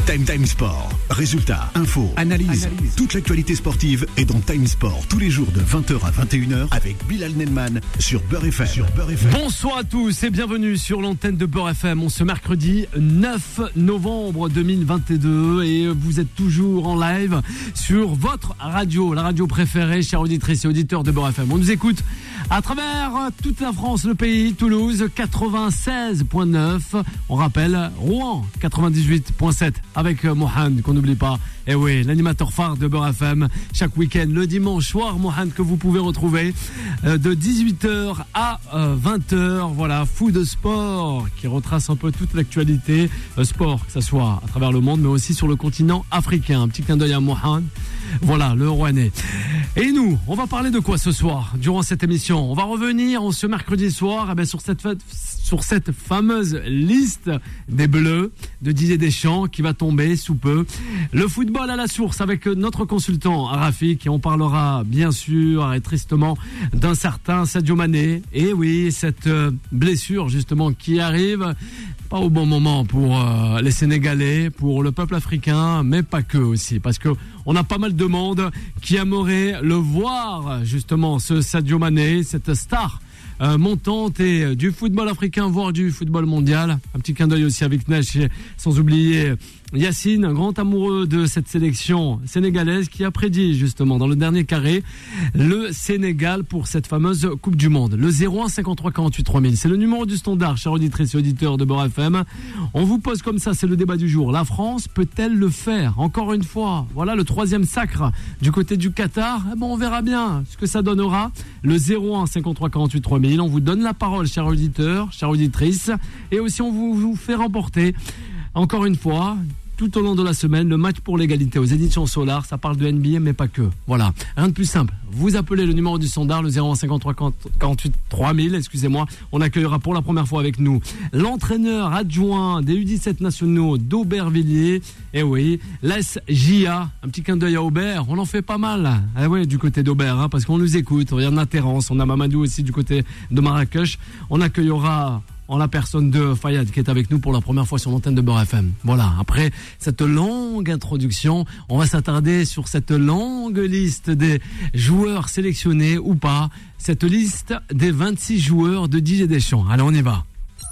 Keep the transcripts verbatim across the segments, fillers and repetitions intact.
Time Time Sport. Résultats, infos, analyse. Analyse. Toute l'actualité sportive est dans Time Sport tous les jours de vingt heures à vingt et une heures avec Bilal Nenman sur Beurre F M. Sur Beurre F M. Bonsoir à tous et bienvenue sur l'antenne de Beurre F M. On se mercredi neuf novembre deux mille vingt-deux et vous êtes toujours en live sur votre radio, la radio préférée, chers auditrices et auditeurs de Beurre F M. On nous écoute à travers toute la France, le pays, Toulouse quatre-vingt-seize virgule neuf. On rappelle Rouen quatre-vingt-dix-huit virgule sept avec Mohamed, qu'on n'oublie pas. Et oui, l'animateur phare de Beurre F M chaque week-end, le dimanche soir, Mohamed, que vous pouvez retrouver de dix-huit heures à vingt heures. Voilà, Food Sport qui retrace un peu toute l'actualité sport, que ce soit à travers le monde, mais aussi sur le continent africain. Un petit clin d'œil à Mohamed. Voilà, le Rouennais. Et nous, on va parler de quoi ce soir, durant cette émission? On va revenir ce mercredi soir eh bien, sur, cette, sur cette fameuse liste des Bleus de Didier Deschamps qui va tomber sous peu. Le football à la source avec notre consultant Rafik, et on parlera bien sûr et tristement d'un certain Sadio Mané. Et oui, cette blessure justement qui arrive pas au bon moment pour euh, les Sénégalais, pour le peuple africain, mais pas que aussi, parce que on a pas mal de monde qui aimerait le voir justement, ce Sadio Mané, cette star euh, montante et euh, du football africain, voire du football mondial. Un petit clin d'œil aussi avec Nesh, sans oublier Yacine, un grand amoureux de cette sélection sénégalaise qui a prédit justement dans le dernier carré le Sénégal pour cette fameuse Coupe du Monde. Le zéro un cinquante-trois quarante-huit trois mille, c'est le numéro du standard, chers auditrices et auditeurs de Beurre F M. On vous pose comme ça, c'est le débat du jour. La France peut-elle le faire? Encore une fois, voilà le troisième sacre du côté du Qatar. Eh bon, on verra bien ce que ça donnera. Le zéro un cinquante-trois quarante-huit trois mille, on vous donne la parole, chers auditeurs, chères auditrices, et aussi on vous, vous fait remporter encore une fois, tout au long de la semaine, le match pour l'égalité aux éditions Solar. Ça parle de N B A, mais pas que. Voilà, rien de plus simple. Vous appelez le numéro du standard, le zéro un cinquante-trois quarante-huit trois mille, excusez-moi. On accueillera pour la première fois avec nous l'entraîneur adjoint des U dix-sept nationaux d'Aubervilliers. Et oui, l'S J A. Un petit clin d'œil à Aubert. On en fait pas mal. Eh oui, du côté d'Aubert, hein, parce qu'on nous écoute. On a Terence, on a Mamadou aussi du côté de Marrakech. On accueillera en la personne de Fayad qui est avec nous pour la première fois sur l'antenne de Beurre F M. Voilà, après cette longue introduction, on va s'attarder sur cette longue liste des joueurs sélectionnés ou pas, cette liste des vingt-six joueurs de Didier Deschamps. Allez, on y va.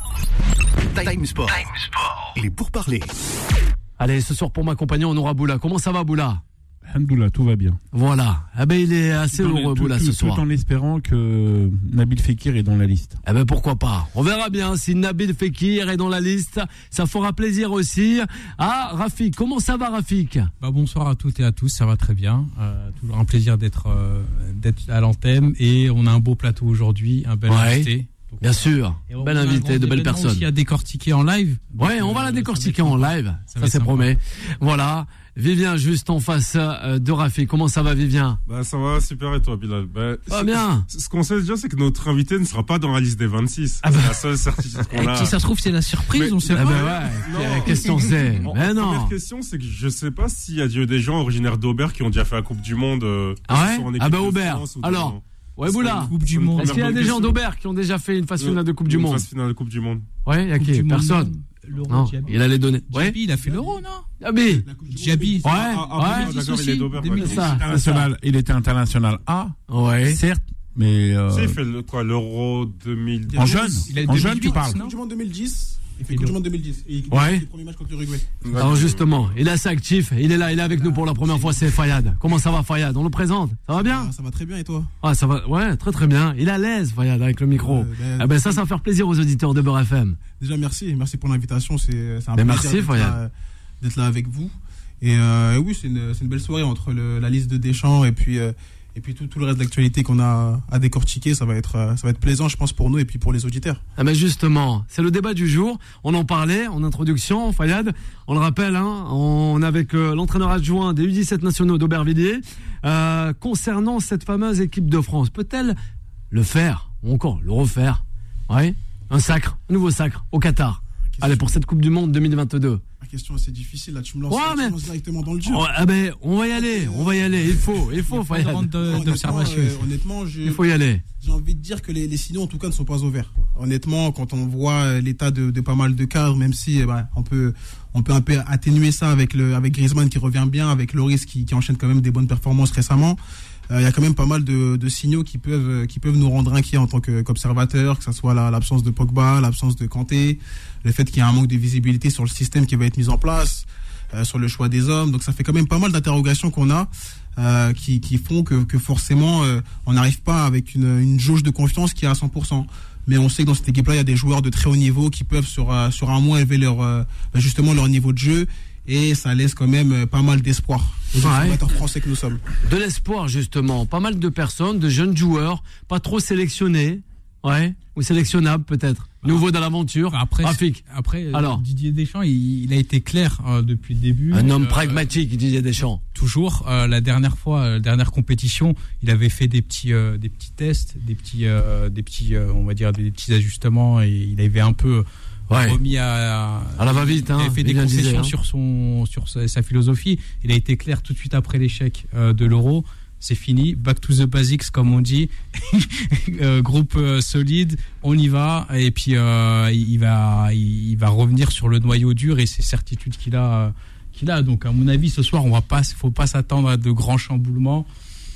Time Sport. Time Sport. Il est pour parler. Allez, ce soir pour m'accompagner, on aura Boula. Comment ça va, Boula? Alhamdoulilah, tout va bien. Voilà. Eh ben, il est assez tout heureux, tout, Boula, tout, ce tout soir. Tout en espérant que Nabil Fekir est dans la liste. Eh ben, pourquoi pas. On verra bien si Nabil Fekir est dans la liste. Ça fera plaisir aussi. Ah, Rafik. Comment ça va, Rafik? Bah, bonsoir à toutes et à tous. Ça va très bien. Euh, toujours un plaisir d'être, euh, d'être à l'antenne. Et on a un beau plateau aujourd'hui. Un bel ouais. invité. Donc, bien sûr, bel invité, de belles personnes. Aussi à décortiquer en live. Ouais, on va la décortiquer en live, ça, ça c'est promet. Voilà, Vivien juste en face de Rafik. Comment ça va, Vivien? Bah ça va super, et toi, Bilal? Bah, ah, bien. Ce qu'on sait déjà, c'est que notre invité ne sera pas dans la liste des vingt-six. Ah bah. C'est la seule certitude qu'on a. Si ça se trouve, c'est la surprise, mais, on sait ah pas. Bah ouais, la question c'est. Mais non. La première question, c'est que je sais pas s'il y a des gens originaires d'Aubert qui ont déjà fait la Coupe du Monde. Euh, ah ouais? Ah bah Aubert. Alors. Dans... Ouais, Boula. Coupe du Monde. Est-ce qu'il y a des gens d'Aubert qui ont déjà fait une phase finale de Coupe du Monde? Une phase finale de Coupe du Monde. Ouais, il y a qui? Personne. Non, il allait donner. Ouais. Djabi, il a fait l'Euro, non? Djabi. Djabi. Ouais, ah, ouais. D'accord, il est d'Aubert. C'est ça. International, il était international A. Ouais. Certes, mais. Euh... Si, il fait le, quoi, l'Euro deux mille dix. En jeune. En jeune, tu parles. Coupe du Monde deux mille dix. Il fait Coupe du Monde deux mille dix. Et il ouais. le premier match contre l'Uruguay. Alors justement, il est assez actif, il est là, il est avec nous pour la première fois, c'est Fayad. Comment ça va, Fayad? On le présente? Ça va bien? Ah, ça va très bien, et toi? Ah, ça va, ouais, très très bien. Il est à l'aise, Fayad, avec le micro. Euh, ben, ah ben ça, ça va faire plaisir aux auditeurs de Beurre F M. Déjà, merci, merci pour l'invitation. C'est, c'est un ben, plaisir merci, d'être, Fayad. Là, d'être là avec vous. Et, euh, et oui, c'est une, c'est une belle soirée entre le, la liste de Deschamps et puis. Euh, Et puis tout, tout le reste de l'actualité qu'on a à décortiquer, ça va être, ça va être plaisant, je pense, pour nous et puis pour les auditeurs. Ah ben justement, c'est le débat du jour. On en parlait en introduction, Fayad. On le rappelle, hein, on est avec euh, l'entraîneur adjoint des U dix-sept nationaux d'Aubervilliers. Euh, concernant cette fameuse équipe de France, peut-elle le faire ou encore le refaire? Oui, un sacre, un nouveau sacre au Qatar. Allez, pour cette Coupe du Monde deux mille vingt-deux. La question assez difficile, là, tu me lances, ouais, tu mais... me lances directement dans le dur. Oh, ah ben, on va y aller, on va y aller, il faut, il faut, il faut de, d'observation. Euh, honnêtement, je, il faut y aller. J'ai envie de dire que les, les signaux, en tout cas, ne sont pas ouverts. Honnêtement, quand on voit l'état de, de pas mal de cadres, même si, eh ben, on peut, on peut un peu atténuer ça avec le avec Griezmann qui revient bien, avec Lloris qui, qui enchaîne quand même des bonnes performances récemment. Il euh, y a quand même pas mal de, de signaux qui peuvent qui peuvent nous rendre inquiets en tant que, qu'observateurs, que ça soit la, l'absence de Pogba, l'absence de Kanté, le fait qu'il y a un manque de visibilité sur le système qui va être mis en place, euh, sur le choix des hommes. Donc ça fait quand même pas mal d'interrogations qu'on a euh, qui, qui font que, que forcément euh, on n'arrive pas avec une, une jauge de confiance qui est à cent pour cent. Mais on sait que dans cette équipe-là, il y a des joueurs de très haut niveau qui peuvent sur, euh, sur un mois élever leur, euh, justement leur niveau de jeu. Et ça laisse quand même pas mal d'espoir aux observateurs français que nous sommes. De l'espoir, justement. Pas mal de personnes, de jeunes joueurs, pas trop sélectionnés, ouais, ou sélectionnables peut-être. Nouveau dans l'aventure. Après, Rafik. Après, Alors. Didier Deschamps, il, il a été clair euh, depuis le début. Un homme euh, pragmatique, Didier Deschamps. Toujours. Euh, la dernière fois, euh, la dernière compétition, il avait fait des petits, euh, des petits tests, des petits, euh, des petits, euh, on va dire des petits ajustements, et il avait un peu Ouais. remis à, à la va-vite, hein. Il a fait des bien concessions disait, hein. sur son, sur sa, sa philosophie. Il a été clair tout de suite après l'échec euh, de l'Euro. C'est fini, back to the basics comme on dit. euh, groupe euh, solide, on y va. Et puis euh, il va, il, il va revenir sur le noyau dur et ses certitudes qu'il a, euh, qu'il a. Donc à mon avis, ce soir, on va pas, faut pas s'attendre à de grands chamboulements.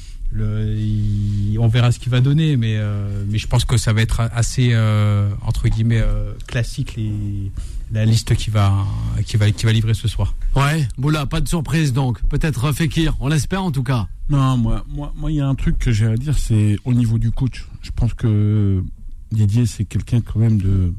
Le, il, on verra ce qu'il va donner, mais euh, mais je pense que ça va être assez euh, entre guillemets euh, classique les, la liste qui va qui va qui va livrer ce soir. Ouais, Boula, pas de surprise donc. Peut-être Fekir, on l'espère en tout cas. Non, moi, moi, moi, il y a un truc que j'ai à dire, c'est au niveau du coach. Je pense que Didier, c'est quelqu'un quand même de,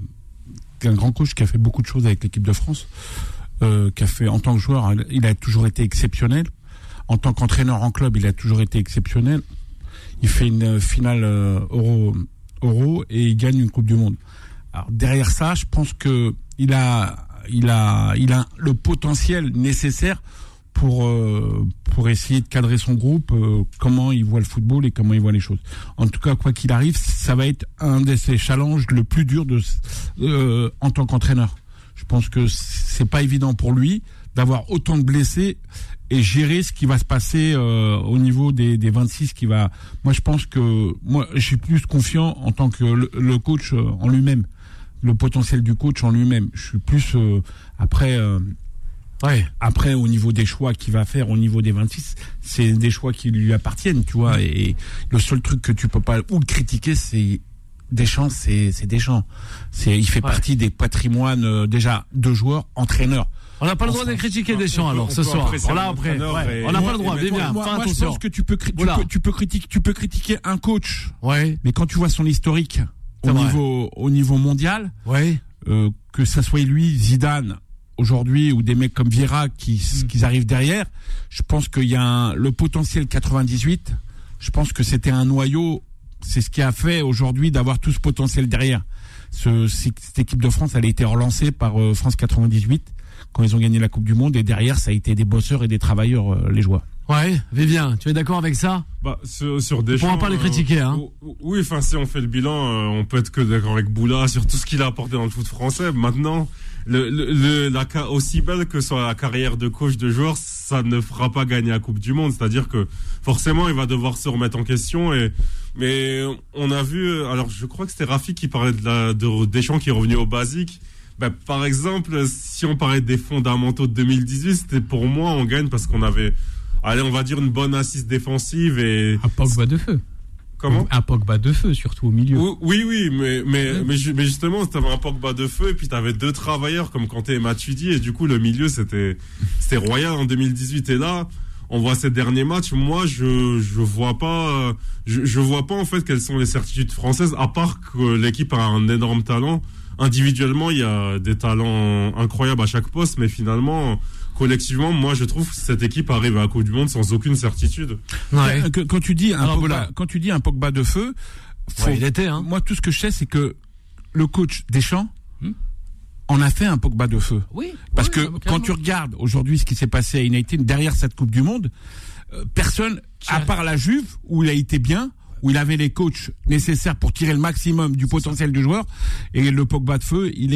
un grand coach qui a fait beaucoup de choses avec l'équipe de France, euh, qui a fait en tant que joueur, il a toujours été exceptionnel. En tant qu'entraîneur en club, il a toujours été exceptionnel. Il fait une finale euh, Euro, Euro et il gagne une Coupe du Monde. Alors derrière ça, je pense que il a, il a, il a le potentiel nécessaire pour euh, pour essayer de cadrer son groupe, euh, comment il voit le football et comment il voit les choses. En tout cas, quoi qu'il arrive, ça va être un de ses challenges le plus dur de euh, en tant qu'entraîneur. Je pense que c'est pas évident pour lui d'avoir autant de blessés et gérer ce qui va se passer euh, au niveau des, des vingt-six qui va. Moi, je pense que moi, je suis plus confiant en tant que le, le coach euh, en lui-même, le potentiel du coach en lui-même. Je suis plus euh, après. Euh, ouais. Après, au niveau des choix qu'il va faire, au niveau des vingt-six, c'est des choix qui lui appartiennent, tu vois. Et, et le seul truc que tu peux pas ou le critiquer, c'est Deschamps, c'est c'est Deschamps. C'est il fait ouais. partie des patrimoines euh, déjà de joueurs, entraîneurs. On n'a pas le droit de critiquer Deschamps alors peut, ce soir. On l'a après. Ouais. On n'a pas le droit. Mais bien. Moi, moi je pense que tu peux, tu voilà. peux, tu peux critiquer, tu peux critiquer un coach. Ouais. Mais quand tu vois son historique au vrai. niveau, au niveau mondial, ouais. euh, que ça soit lui, Zidane aujourd'hui ou des mecs comme Vieira qui, mm. qui arrivent derrière, je pense qu'il y a un, le potentiel quatre-vingt-dix-huit. Je pense que c'était un noyau. C'est ce qui a fait aujourd'hui d'avoir tout ce potentiel derrière. Ce, cette équipe de France, elle a été relancée par euh, France quatre-vingt-dix-huit. Quand ils ont gagné la Coupe du Monde, et derrière ça a été des bosseurs et des travailleurs, euh, les joueurs. Ouais, Vivien, tu es d'accord avec ça? Bah sur, sur Deschamps, on pourra pas le critiquer, hein. Euh, oui, enfin si on fait le bilan, euh, on peut être que d'accord avec Boula sur tout ce qu'il a apporté dans le foot français. Maintenant, le, le, le la aussi belle que soit la carrière de coach de joueur, ça ne fera pas gagner la Coupe du Monde. C'est-à-dire que forcément, il va devoir se remettre en question. Et mais on a vu, alors je crois que c'était Rafi qui parlait de, la, de Deschamps qui est revenu au basique. Bah, par exemple, si on parlait des fondamentaux de deux mille dix-huit, c'était pour moi, on gagne parce qu'on avait, allez, on va dire une bonne assise défensive et... Un Pogba de feu. Comment? Un Pogba de feu, surtout au milieu. Oui, oui, mais, mais, ouais. mais, mais justement, t'avais un Pogba de feu et puis t'avais deux travailleurs comme Kanté et Matuidi et du coup, le milieu, c'était, c'était royal en deux mille dix-huit. Et là, on voit ces derniers matchs. Moi, je, je vois pas, je, je vois pas en fait quelles sont les certitudes françaises, à part que l'équipe a un énorme talent. Individuellement, il y a des talents incroyables à chaque poste, mais finalement, collectivement, moi, je trouve que cette équipe arrive à la Coupe du Monde sans aucune certitude. Ouais. Quand, quand tu dis un Alors, Pogba, voilà. quand tu dis un Pogba de feu, faut, ouais, il était, hein. Moi, tout ce que je sais, c'est que le coach Deschamps hmm? en a fait un Pogba de feu. Oui. Parce oui, que quand tu regardes aujourd'hui ce qui s'est passé à United derrière cette Coupe du Monde, euh, personne, Tiens. à part la Juve, où il a été bien, où il avait les coachs nécessaires pour tirer le maximum du potentiel du joueur, et le Pogba de feu, il est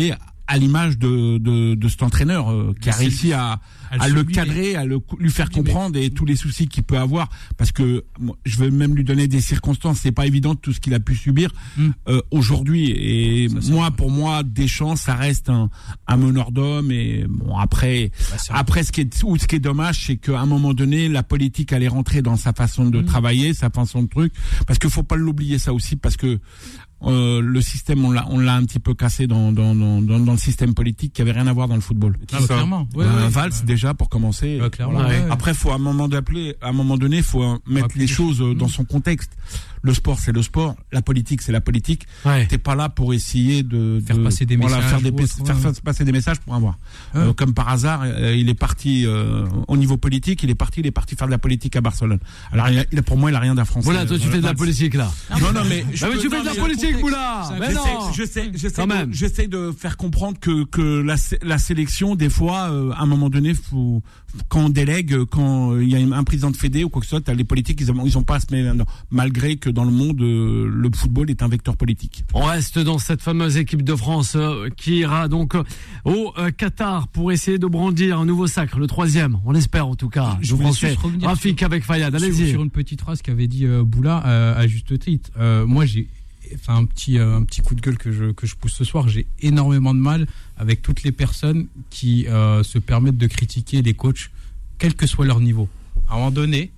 à l'image de, de, de cet entraîneur euh, qui a réussi à, à le cadrer, à le, lui faire comprendre et tous les soucis qu'il peut avoir. Parce que moi, je vais même lui donner des circonstances. C'est pas évident tout ce qu'il a pu subir mm. euh, aujourd'hui. Et ça, moi, pour moi, Deschamps, ça reste un, un meneur d'hommes. Et bon, après, bah, après, ce qui est, ou ce qui est dommage, c'est qu'à un moment donné, la politique allait rentrer dans sa façon de mm. travailler, sa façon de truc. Parce qu'il faut pas l'oublier ça aussi, parce que Euh, le système, on l'a, on l'a un petit peu cassé dans, dans, dans, dans le système politique qui avait rien à voir dans le football. Ah, bah, clairement. Ouais, euh, ouais, Valls, ouais. déjà, pour commencer. Ouais, clairement, voilà. ouais, ouais. Après, faut à un moment d'appeler, à un moment donné, faut mettre les choses mmh. dans son contexte. Le sport, c'est le sport. La politique, c'est la politique. Ouais. T'es pas là pour essayer de, faire de, passer des voilà, messages, faire, des, autre, faire ouais. passer des messages pour avoir. Ouais. Euh, comme par hasard, euh, il est parti, euh, au niveau politique, il est parti, il est parti faire de la politique à Barcelone. Alors, il a, il a, pour moi, il a rien d'un français. Voilà, toi, tu fais de la politique, là. Non, non, mais. Je mais tu fais de la politique, Boula! Mais non! J'essaie, j'essaie, de, j'essaie de faire comprendre que, que la, la sélection, des fois, euh, à un moment donné, faut, quand on délègue, quand il y a un président de fédé ou quoi que ce soit, t'as les politiques, ils ont, ils ont pas à se mêler, malgré que dans le monde, euh, le football est un vecteur politique. On reste dans cette fameuse équipe de France euh, qui ira donc euh, au euh, Qatar pour essayer de brandir un nouveau sacre, le troisième, on l'espère en tout cas. Je voulais Français. Rafik avec Fayad, allez-y. Sur, sur une petite phrase qu'avait dit euh, Boula euh, à juste titre. Euh, moi, j'ai Enfin, un petit euh, un petit coup de gueule que je que je pousse ce soir. J'ai énormément de mal avec toutes les personnes qui euh, se permettent de critiquer les coachs, quel que soit leur niveau. À un moment donné,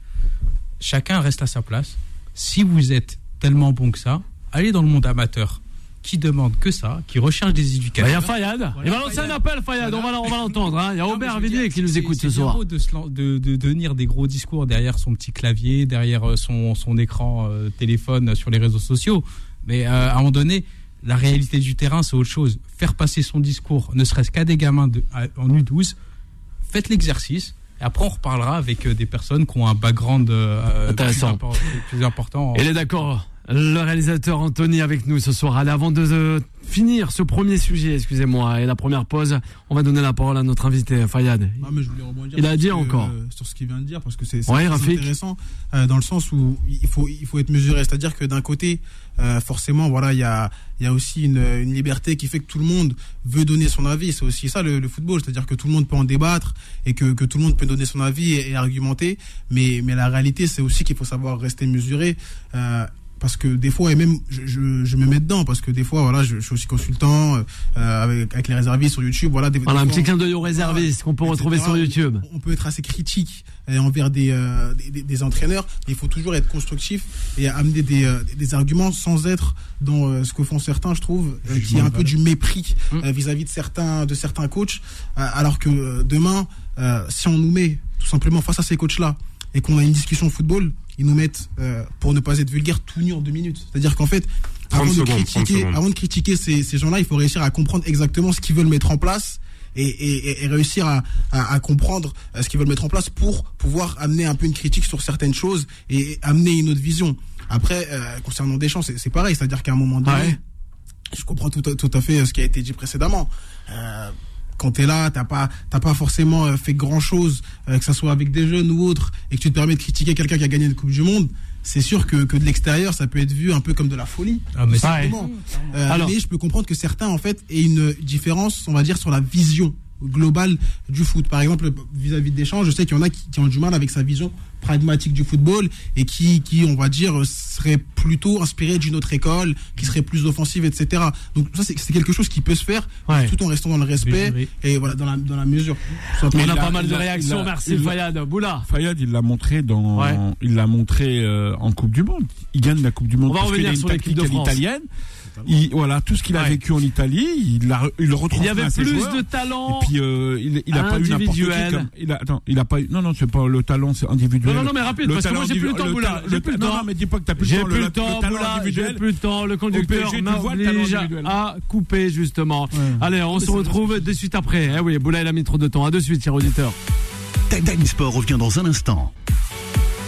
chacun reste à sa place. Si vous êtes tellement bon que ça, allez dans le monde amateur, qui demande que ça, qui recherche des éducateurs. Il y a Fayad. Voilà, il va lancer un appel, Fayad. On va on va l'entendre. Hein. Il y a Robert Villiers qui nous écoute ce soir. C'est beau de, se, de, de tenir des gros discours derrière son petit clavier, derrière son son écran euh, téléphone sur les réseaux sociaux. Mais euh, à un moment donné, la réalité du terrain, c'est autre chose. Faire passer son discours, ne serait-ce qu'à des gamins de, à, en U douze, faites l'exercice. Et après, on reparlera avec euh, des personnes qui ont un background euh, intéressant, plus, impor- plus important. Il est d'accord. Le réalisateur Anthony avec nous ce soir. Allez, avant de euh, finir ce premier sujet, excusez-moi, et la première pause, on va donner la parole à notre invité, Fayad. Non, mais je voulais rebondir il a dit que, encore. Euh, sur ce qu'il vient de dire, parce que c'est, c'est ouais, très Rafik. intéressant, euh, dans le sens où il faut, il faut être mesuré. C'est-à-dire que d'un côté, euh, forcément, voilà, il y a, il y a aussi une, une liberté qui fait que tout le monde veut donner son avis. C'est aussi ça le, le football, c'est-à-dire que tout le monde peut en débattre et que, que tout le monde peut donner son avis et, et argumenter. Mais, mais la réalité, c'est aussi qu'il faut savoir rester mesuré. Euh, Parce que des fois, et même je, je, je me mets dedans, parce que des fois, voilà, je, je suis aussi consultant euh, avec, avec les réservistes sur YouTube. Voilà, des, voilà des un fois, petit clin d'œil aux réservistes qu'on peut et cetera. retrouver sur YouTube. On peut être assez critique euh, envers des, euh, des, des entraîneurs, mais il faut toujours être constructif et amener des, euh, des arguments sans être dans euh, ce que font certains, je trouve, euh, qui est un peu du mépris euh, vis-à-vis de certains, de certains coachs, euh, alors que euh, demain, euh, si on nous met tout simplement face à ces coachs-là et qu'on a une discussion football, ils nous mettent, euh, pour ne pas être vulgaire, tout nu en deux minutes. C'est-à-dire qu'en fait, avant de, secondes, critiquer, avant de critiquer ces, ces gens-là, il faut réussir à comprendre exactement ce qu'ils veulent mettre en place et, et, et réussir à, à, à comprendre ce qu'ils veulent mettre en place pour pouvoir amener un peu une critique sur certaines choses et amener une autre vision. Après, euh, concernant Deschamps, c'est, c'est pareil. C'est-à-dire qu'à un moment donné, ouais. je comprends tout, tout à fait ce qui a été dit précédemment. Euh, Quand t'es là, t'as pas, t'as pas forcément fait grand chose, euh, que ça soit avec des jeunes ou autres, et que tu te permets de critiquer quelqu'un qui a gagné une Coupe du Monde, c'est sûr que, que de l'extérieur, ça peut être vu un peu comme de la folie. Ah, mais, c'est euh, Alors, mais je peux comprendre que certains, en fait, aient une différence, on va dire, sur la vision globale du foot. Par exemple, vis-à-vis de Deschamps, je sais qu'il y en a qui, qui ont du mal avec sa vision pragmatique du football et qui, qui, on va dire, serait plutôt inspiré d'une autre école, qui serait plus offensive, et cetera. Donc ça, c'est, c'est quelque chose qui peut se faire, ouais. tout en restant dans le respect mais, mais... et voilà, dans la, dans la mesure. On a pas mal de réactions. Merci Fayad. Boula. Fayad, il l'a montré dans, ouais. il l'a montré euh, en Coupe du Monde. Il gagne la Coupe du Monde. On va revenir sur l'équipe de France. Italienne. Il, voilà, tout ce qu'il a ouais. vécu en Italie, il l'a, il le retrouve. Il y avait à ses plus joueurs. de talent. Et puis euh, il, il a pas eu n'importe qui. Comme, il a, attends, il a pas eu. Non, non, c'est pas le talent, c'est individuel. Non, non, mais rapide, le parce que moi j'ai plus le temps, Boula. J'ai plus le temps. Non, mais dis pas que t'as plus j'ai le temps. Plus le temps, Boula. J'ai plus le temps. Le conducteur m'oblige à couper justement. Ouais. Allez, on se retrouve de suite après. Eh oui, Boula, il a mis trop de temps. À de suite, chers auditeurs. Time Sport revient dans un instant.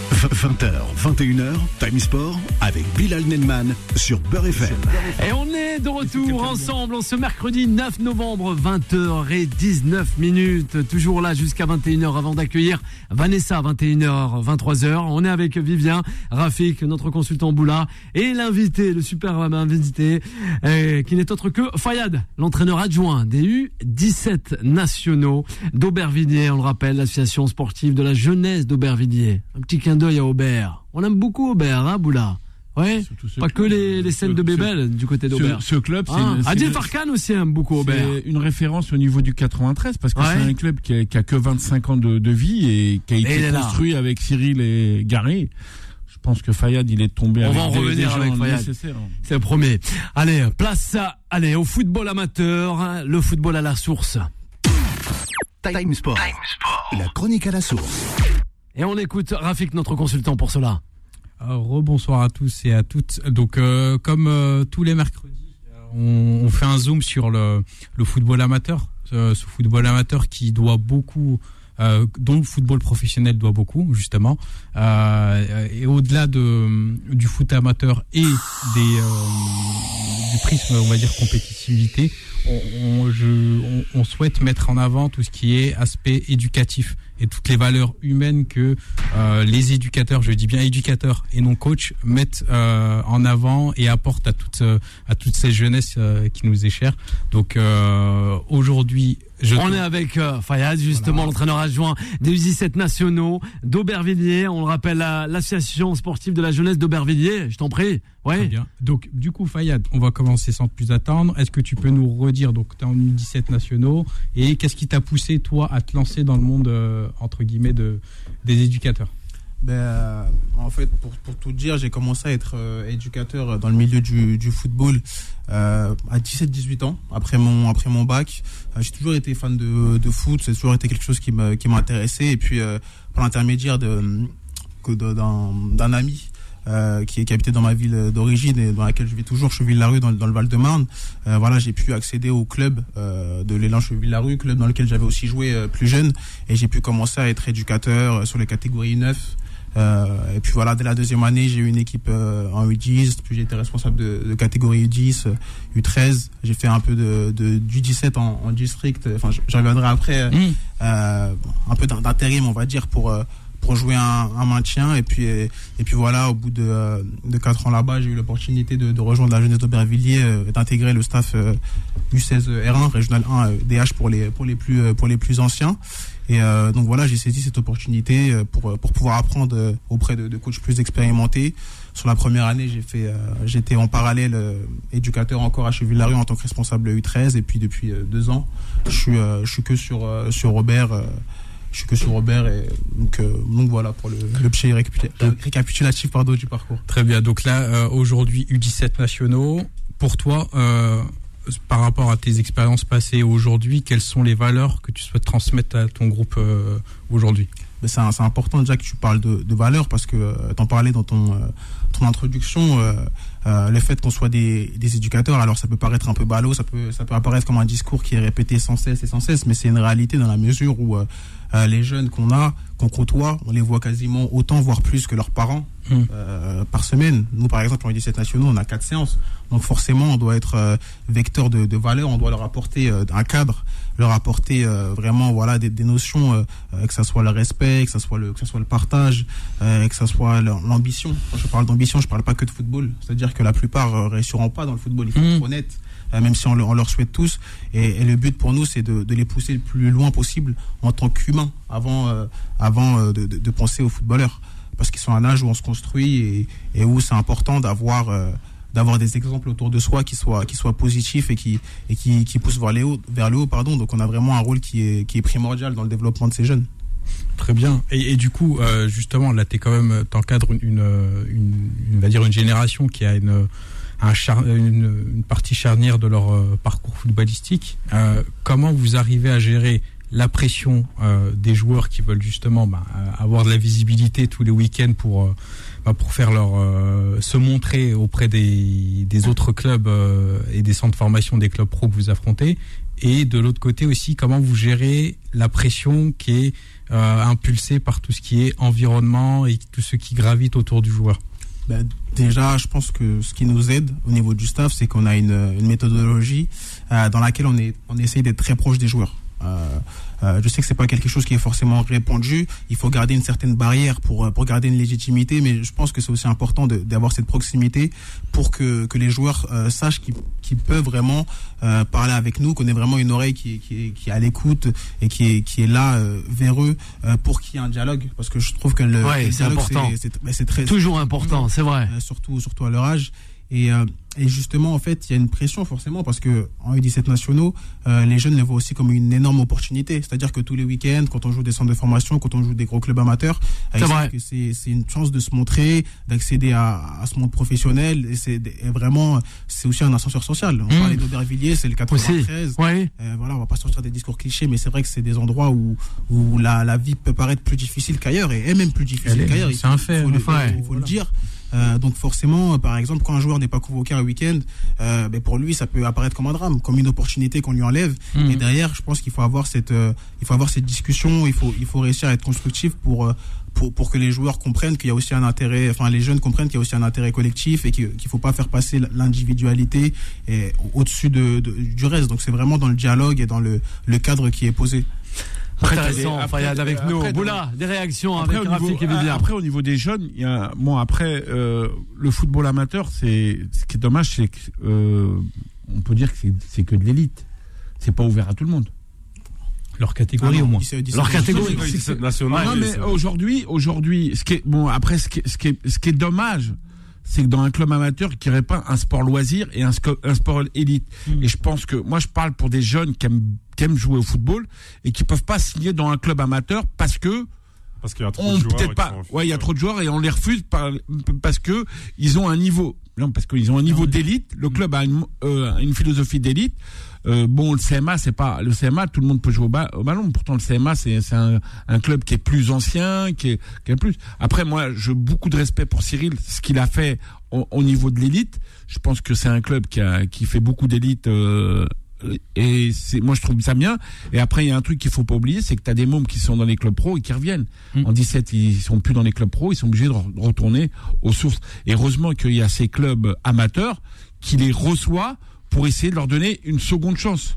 vingt heures, vingt et une heures, Time Sport avec Bilal Nenman sur Beurre F M. Et on est est de retour ensemble en ce mercredi neuf novembre, vingt heures dix-neuf minutes. Toujours là jusqu'à vingt et une heures avant d'accueillir Vanessa, vingt et une heures, vingt-trois heures. On est avec Vivien, Rafik, notre consultant Boula, et l'invité, le super invité, euh, qui n'est autre que Fayad, l'entraîneur adjoint des U dix-sept nationaux d'Aubervilliers. On le rappelle, l'association sportive de la jeunesse d'Aubervilliers. Un petit clin d'œil à Aubert. On aime beaucoup Aubert, hein, Boula? Ouais, pas que les, les scènes de Bébel du côté d'Aubert. Ce, ce club, c'est, ah, c'est Adil Farkan aussi aime beaucoup Aubert. C'est une référence au niveau du quatre-vingt-treize parce que ouais. c'est un club qui a, qui a que vingt-cinq ans de, de vie et qui a été et construit avec Cyril et Garé. Je pense que Fayad, il est tombé. On avec va en des, revenir des avec Fayad. Nécessaires. C'est le premier. Allez, place à, allez, au football amateur, le football à la source. Time Sport. Time Sport. La chronique à la source. Et on écoute Rafik, notre consultant pour cela. Euh, rebonsoir à tous et à toutes. Donc, euh, comme euh, tous les mercredis, on, on fait un zoom sur le, le football amateur. Euh, ce football amateur qui doit beaucoup, euh, dont le football professionnel doit beaucoup, justement. Euh, et au-delà de, du foot amateur et des, euh, du prisme, on va dire, compétitivité, on, on, je, on, on souhaite mettre en avant tout ce qui est aspect éducatif et toutes les valeurs humaines que euh, les éducateurs, je dis bien éducateurs et non coachs, mettent euh, en avant et apportent à toute, euh, à toute cette jeunesse euh, qui nous est chère. Donc euh, aujourd'hui, je on est avec euh, Fayad, justement, voilà. L'entraîneur adjoint des U dix-sept nationaux d'Aubervilliers. On le rappelle, la, l'association sportive de la jeunesse d'Aubervilliers. Je t'en prie. Ouais. Très bien. Donc, du coup, Fayad, on va commencer sans plus attendre. Est-ce que tu peux nous redire, donc, tu es en U dix-sept nationaux, et qu'est-ce qui t'a poussé, toi, à te lancer dans le monde, euh, entre guillemets, de, des éducateurs? Ben, euh, en fait, pour, pour tout dire, j'ai commencé à être euh, éducateur dans le milieu du, du football euh, à dix-sept dix-huit ans, après mon, après mon bac. Euh, j'ai toujours été fan de, de foot, c'est toujours été quelque chose qui, me, qui m'intéressait. Et puis, euh, par l'intermédiaire de, de, d'un, d'un ami euh, qui, qui habitait dans ma ville d'origine et dans laquelle je vis toujours, Cheville-la-Rue, dans, dans le Val-de-Marne, euh, voilà, j'ai pu accéder au club euh, de l'élan Cheville-la-Rue, club dans lequel j'avais aussi joué euh, plus jeune. Et j'ai pu commencer à être éducateur sur les catégories U neuf. Euh, et puis voilà, dès la deuxième année, j'ai eu une équipe euh, en U dix, puis j'ai été responsable de, de catégorie U dix, U treize. J'ai fait un peu de, de du dix-sept en, en district. Enfin, j'y reviendrai après. Mmh. Euh, un peu d'intérim, on va dire, pour pour jouer un, un maintien. Et puis et, et puis voilà, au bout de de quatre ans là-bas, j'ai eu l'opportunité de, de rejoindre la jeunesse d'Aubervilliers euh, et d'intégrer le staff euh, U seize R un, Régional un, euh, D H pour les pour les plus euh, pour les plus anciens. Et euh, donc voilà, j'ai saisi cette opportunité pour pour pouvoir apprendre auprès de, de coachs plus expérimentés. Sur la première année, j'ai fait, euh, j'étais en parallèle euh, éducateur encore à Cheville-la-Rue en tant que responsable U treize. Et puis depuis euh, deux ans, je suis euh, je suis que sur euh, sur Robert. Euh, je suis que sur Robert et donc euh, donc voilà pour le, le petit récapitulatif pardon du parcours. Très bien. Donc là euh, aujourd'hui U dix-sept nationaux. Pour toi. Euh Par rapport à tes expériences passées aujourd'hui, quelles sont les valeurs que tu souhaites transmettre à ton groupe euh, aujourd'hui? Mais c'est, c'est important déjà que tu parles de, de valeurs parce que euh, t'en parlais dans ton, euh, ton introduction, euh, euh, le fait qu'on soit des, des éducateurs, alors ça peut paraître un peu ballot, ça peut, ça peut apparaître comme un discours qui est répété sans cesse et sans cesse, mais c'est une réalité dans la mesure où euh, euh, les jeunes qu'on a, qu'on côtoie, on les voit quasiment autant, voire plus que leurs parents mmh. euh, par semaine. Nous, par exemple, en U dix-sept nationaux, on a quatre séances. Donc forcément, on doit être euh, vecteur de, de valeurs, on doit leur apporter euh, un cadre, leur apporter euh, vraiment voilà des, des notions, euh, que ça soit le respect, que ça soit le que ça soit le partage, euh, que ça soit l'ambition. Quand je parle d'ambition, je parle pas que de football. C'est-à-dire que la plupart euh, réussiront pas dans le football. Il faut mmh. être honnête, euh, même si on, le, on leur souhaite tous. Et, et le but pour nous, c'est de, de les pousser le plus loin possible en tant qu'humains, avant euh, avant euh, de, de, de penser aux footballeurs, parce qu'ils sont à un âge où on se construit et, et où c'est important d'avoir euh, d'avoir des exemples autour de soi qui soient qui soient positifs et qui et qui, qui poussent vers le haut vers le haut pardon. Donc on a vraiment un rôle qui est qui est primordial dans le développement de ces jeunes. Très bien. Et, et du coup, euh, justement, là, t'es quand même t'encadres une, une, une, une, on va dire une génération qui a une un char, une, une partie charnière de leur euh, parcours footballistique. Euh, comment vous arrivez à gérer la pression euh, des joueurs qui veulent justement bah, avoir de la visibilité tous les week-ends pour euh, bah, pour faire leur euh, se montrer auprès des des autres clubs euh, et des centres de formation des clubs pro que vous affrontez, et de l'autre côté aussi comment vous gérez la pression qui est euh, impulsée par tout ce qui est environnement et tout ce qui gravite autour du joueur? Ben, déjà, je pense que ce qui nous aide au niveau du staff, c'est qu'on a une, une méthodologie euh, dans laquelle on, est, on essaye d'être très proche des joueurs. Euh, euh, je sais que c'est pas quelque chose qui est forcément répandu. Il faut garder une certaine barrière pour pour garder une légitimité, mais je pense que c'est aussi important de, d'avoir cette proximité pour que que les joueurs euh, sachent qu'ils, qu'ils peuvent vraiment euh, parler avec nous, qu'on ait vraiment une oreille qui qui qui est à l'écoute et qui est qui est là euh, vers eux euh, pour qu'il y ait un dialogue. Parce que je trouve que le, ouais, le c'est dialogue important. c'est, c'est, ben, c'est très toujours c'est, important, c'est vrai. Euh, surtout surtout à leur âge. Et, euh, et justement, en fait, il y a une pression forcément parce que en U dix-sept nationaux, euh, les jeunes le voient aussi comme une énorme opportunité. C'est-à-dire que tous les week-ends, quand on joue des centres de formation, quand on joue des gros clubs amateurs, euh, c'est, vrai. Que c'est, c'est une chance de se montrer, d'accéder à, à ce monde professionnel. Et c'est et vraiment, c'est aussi un ascenseur social. On mmh. parlait d'Aubervilliers, c'est le quatre-vingt-treize. Ouais. Euh, voilà, on va pas sortir des discours clichés, mais c'est vrai que c'est des endroits où où la, la vie peut paraître plus difficile qu'ailleurs et est même plus difficile est, qu'ailleurs. C'est un fait. Il faut, le, ouais. il faut le dire. Euh, donc forcément, par exemple, quand un joueur n'est pas convoqué un week-end, euh, ben pour lui, ça peut apparaître comme un drame, comme une opportunité qu'on lui enlève. Mmh. Et derrière, je pense qu'il faut avoir cette, euh, il faut avoir cette discussion. Il faut, il faut réussir à être constructif pour, euh, pour, pour que les joueurs comprennent qu'il y a aussi un intérêt, enfin les jeunes comprennent qu'il y a aussi un intérêt collectif et qu'il, qu'il faut pas faire passer l'individualité et, au-dessus de, de, du reste. Donc c'est vraiment dans le dialogue et dans le, le cadre qui est posé. Intéressant, après, Fayad avec après, nous. après, Boula, des réactions après, avec Rafik et Vivian. Après, au niveau des jeunes, il y a, bon, après, euh, le football amateur, c'est, ce qui est dommage, c'est que, euh, on peut dire que c'est, c'est que de l'élite. C'est pas ouvert à tout le monde. Leur catégorie, ah non, au moins. dix-sept, dix-sept, Leur catégorie. dix-sept nationales. Non, mais aujourd'hui, aujourd'hui, ce qui est, bon, après, ce qui est, ce qui est, ce qui est dommage, c'est que dans un club amateur, qu'il n'y aurait pas un sport loisir et un, sco- un sport élite. Mmh. Et je pense que, moi, je parle pour des jeunes qui aiment, qui aiment jouer au football et qui peuvent pas signer dans un club amateur parce que, parce qu'il y a trop on, de joueurs. Peut-être pas, ouais, il y a trop de joueurs et on les refuse par, parce que ils ont un niveau, non, parce qu'ils ont un niveau d'élite. Le club a une, euh, une philosophie d'élite. Euh, bon, le C M A, c'est pas le C M A, tout le monde peut jouer au, ba- au ballon. Pourtant, le C M A, c'est, c'est un, un club qui est plus ancien, qui est, qui est plus. Après, moi, j'ai beaucoup de respect pour Cyril, ce qu'il a fait au, au niveau de l'élite. Je pense que c'est un club qui a, qui fait beaucoup d'élite. Euh, et c'est, moi, je trouve ça bien. Et après, il y a un truc qu'il faut pas oublier, c'est que t'as des mômes qui sont dans les clubs pro et qui reviennent. Mmh. En dix-sept, ils sont plus dans les clubs pro, ils sont obligés de re- retourner aux sources. Et heureusement qu'il y a ces clubs amateurs qui les reçoivent pour essayer de leur donner une seconde chance.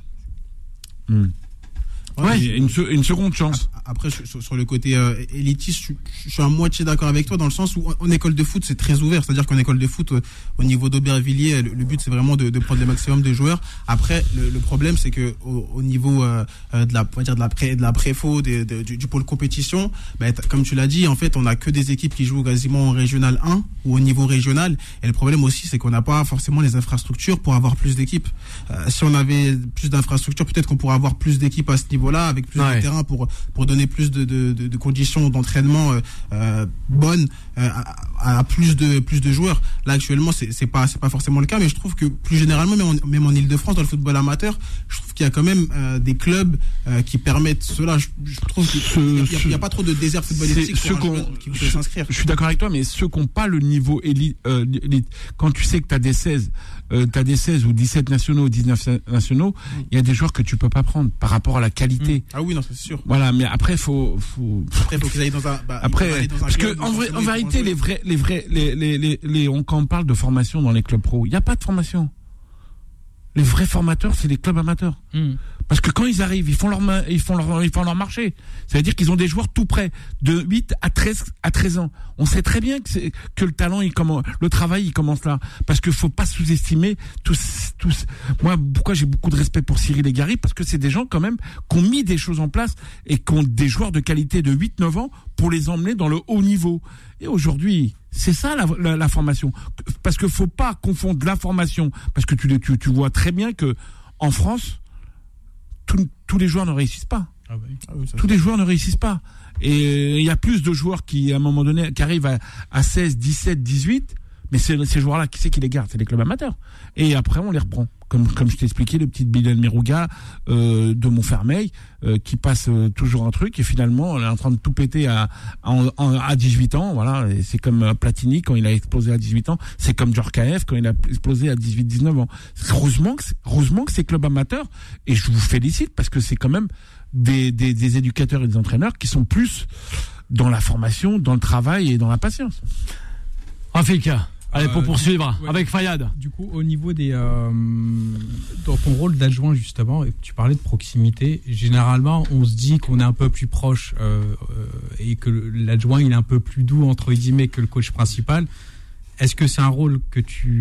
Mmh. Ouais, une, une seconde chance. Après, sur, sur le côté euh, élitiste, je, je suis à moitié d'accord avec toi dans le sens où en, en école de foot, c'est très ouvert. C'est-à-dire qu'en école de foot, euh, au niveau d'Aubervilliers, le, le but c'est vraiment de, de prendre le maximum de joueurs. Après, le, le problème c'est que au, au niveau euh, de la, on va dire de la pré, de la préfo, de, de, du, du pôle compétition, bah, comme tu l'as dit, en fait, on a que des équipes qui jouent quasiment en régional un ou au niveau régional. Et le problème aussi, c'est qu'on n'a pas forcément les infrastructures pour avoir plus d'équipes. Euh, si on avait plus d'infrastructures, peut-être qu'on pourrait avoir plus d'équipes à ce niveau-là, avec plus ouais. de terrain pour pour donner plus de de, de, de conditions d'entraînement euh, euh, bonnes euh, à, à plus de plus de joueurs. Là actuellement, c'est c'est pas c'est pas forcément le cas, mais je trouve que plus généralement, même en, même en Île-de-France, dans le football amateur, je trouve qu'il y a quand même euh, des clubs euh, qui permettent cela. Je, je trouve qu'il n'y a, a, a pas trop de désert footballistique pour un joueur qui veut s'inscrire. Je suis d'accord avec toi, mais ceux qui n'ont pas le niveau élite, euh, élite, quand tu sais que tu as des seize, euh, t'as des seize ou dix-sept nationaux ou dix-neuf nationaux, il mmh. y a des joueurs que tu peux pas prendre par rapport à la qualité. Mmh. Ah oui, non, c'est sûr. Voilà, mais après, faut, faut. Après, faut qu'ils aillent dans un. Bah, après, dans un parce que en, vrai, en vérité, les vrais, les vrais, les, les, les, les, on, quand on parle de formation dans les clubs pro, il n'y a pas de formation. Les vrais formateurs, c'est les clubs amateurs. Mmh. Parce que quand ils arrivent, ils font leur main, ils font leur, ils font leur marché. Ça veut dire qu'ils ont des joueurs tout près, de huit à treize, à treize ans. On sait très bien que c'est, que le talent, il commence, le travail, il commence là. Parce que faut pas sous-estimer tous, tous. Moi, pourquoi j'ai beaucoup de respect pour Cyril et Gary? Parce que c'est des gens, quand même, qui ont mis des choses en place et qui ont des joueurs de qualité de huit neuf ans pour les emmener dans le haut niveau. Et aujourd'hui, c'est ça la, la, la formation. Parce que faut pas confondre la formation. Parce que tu, tu, tu vois très bien que, en France, Tous, tous les joueurs ne réussissent pas. Ah oui. Ah oui, tous les joueurs ne réussissent pas. Et il y a plus de joueurs qui, à un moment donné, qui arrivent à, à seize, dix-sept, dix-huit, mais c'est, ces joueurs-là, qui c'est qui les garde? C'est les clubs amateurs. Et après, on les reprend. Comme, comme je t'ai expliqué, le petit Bilal Merouga euh, de Montfermeil, euh, qui passe euh, toujours un truc, et finalement, on est en train de tout péter à, à, à dix-huit ans. Voilà, et c'est comme Platini quand il a explosé à dix-huit ans. C'est comme Djorkaeff quand il a explosé à dix-huit dix-neuf ans. Heureusement que, heureusement que c'est clubs amateurs, et je vous félicite, parce que c'est quand même des, des, des éducateurs et des entraîneurs qui sont plus dans la formation, dans le travail et dans la patience. Rafik, allez, pour Euh, poursuivre ouais. avec Fayad. Du coup, au niveau des. Euh, dans ton rôle d'adjoint, justement, et tu parlais de proximité. Généralement, on se dit qu'on est un peu plus proche euh, euh, et que l'adjoint, il est un peu plus doux, entre guillemets, que le coach principal. Est-ce que c'est un rôle que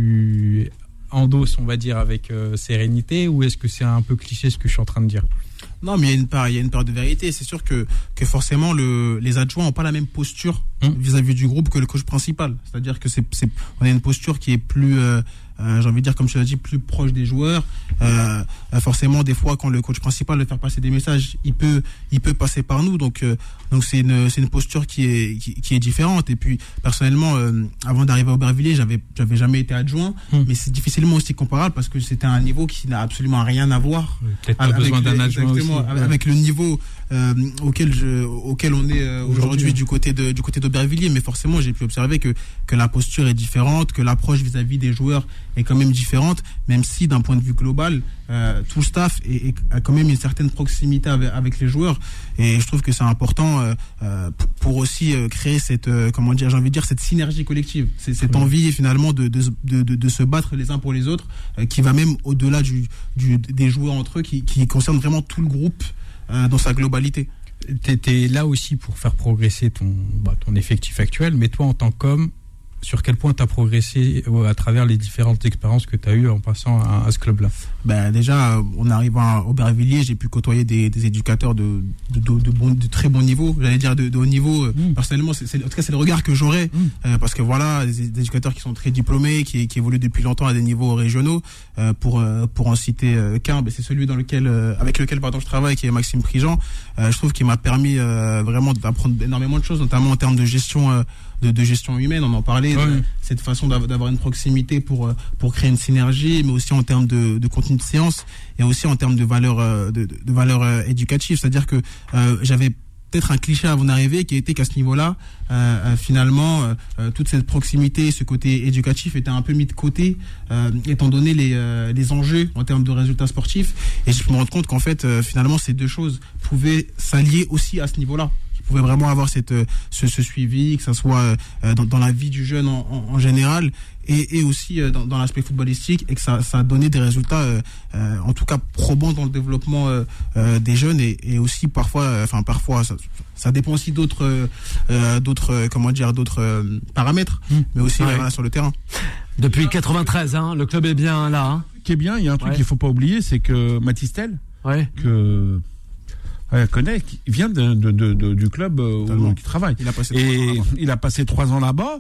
tu endosses, on va dire, avec euh, sérénité, ou est-ce que c'est un peu cliché ce que je suis en train de dire? Non, mais il y a une part, il y a une part de vérité. C'est sûr que, que forcément, le, les adjoints n'ont pas la même posture Hum. vis-à-vis du groupe que le coach principal. C'est-à-dire que c'est, c'est, on a une posture qui est plus, euh, euh, j'ai envie de dire, comme je l'ai dit, plus proche des joueurs. Euh, euh, forcément, des fois, quand le coach principal veut faire passer des messages, il peut, il peut passer par nous. Donc, euh, donc c'est une, c'est une posture qui est, qui, qui est différente. Et puis, personnellement, euh, avant d'arriver à Aubervilliers, j'avais, j'avais jamais été adjoint, Hum. mais c'est difficilement aussi comparable parce que c'était un niveau qui n'a absolument rien à voir. Peut-être pas Avec besoin les- d'un adjoint aussi. exactement, avec- avec le niveau euh, auquel je auquel on est euh, aujourd'hui du côté de du côté d'Aubervilliers, mais forcément j'ai pu observer que que la posture est différente, que l'approche vis-à-vis des joueurs est quand même différente, même si d'un point de vue global euh, tout le staff est, est- a quand même une certaine proximité avec, avec les joueurs, et je trouve que c'est important euh, euh, pour, pour aussi euh, créer cette euh, comment dire j'ai envie de dire cette synergie collective, c'est cette Oui. envie finalement de de, de de de se battre les uns pour les autres, euh, qui va même au-delà du du des joueurs entre eux, qui qui concerne vraiment tout le groupe euh, dans sa globalité. T'étais là aussi pour faire progresser ton, bah, ton effectif actuel, mais toi en tant qu'homme, sur quel point tu as progressé euh, à travers les différentes expériences que tu as eues en passant à, à ce club-là? Ben déjà, euh, en arrivant à Aubervilliers, j'ai pu côtoyer des, des éducateurs de, de, de, de, bon, de très bon niveau, j'allais dire de, de haut niveau. Mm. Personnellement, c'est, c'est, en tout cas, c'est le regard que j'aurais, Mm. euh, parce que voilà, des, des éducateurs qui sont très diplômés, qui, qui évoluent depuis longtemps à des niveaux régionaux. Euh, pour euh, pour en citer euh, qu'un, ben, c'est celui dans lequel, euh, avec lequel pardon, je travaille, qui est Maxime Prigent. Euh, je trouve qu'il m'a permis euh, vraiment d'apprendre énormément de choses, notamment en termes de gestion. Euh, De, de gestion humaine, on en parlait, Ouais. de cette façon d'av- d'avoir une proximité pour euh, pour créer une synergie, mais aussi en termes de, de contenu de séance et aussi en termes de valeur euh, de, de, de valeur euh, éducative. C'est-à-dire que euh, j'avais peut-être un cliché avant d'arriver qui était qu'à ce niveau-là, euh, euh, finalement, euh, euh, toute cette proximité, ce côté éducatif était un peu mis de côté, euh, étant donné les, euh, les enjeux en termes de résultats sportifs. Et je me rends compte qu'en fait, euh, finalement, ces deux choses pouvaient s'allier aussi à ce niveau-là. Pouvait vraiment avoir cette euh, ce, ce suivi, que ça soit euh, dans, dans la vie du jeune en, en, en général, et, et aussi euh, dans, dans l'aspect footballistique, et que ça, ça a donné des résultats euh, euh, en tout cas probants dans le développement euh, euh, des jeunes, et, et aussi parfois enfin euh, parfois ça, ça dépend aussi d'autres euh, d'autres euh, comment dire d'autres euh, paramètres, mmh. mais aussi ouais. voilà, sur le terrain. Depuis quatre-vingt-treize, hein, le club est bien là. Hein. Ce qui est bien, il y a un truc Ouais. qu'il faut pas oublier, c'est que Matistel, Ouais. que ouais, connaît, qui vient de, de, de, de, du club euh, où il travaille. Il a passé Et il a passé trois ans là-bas.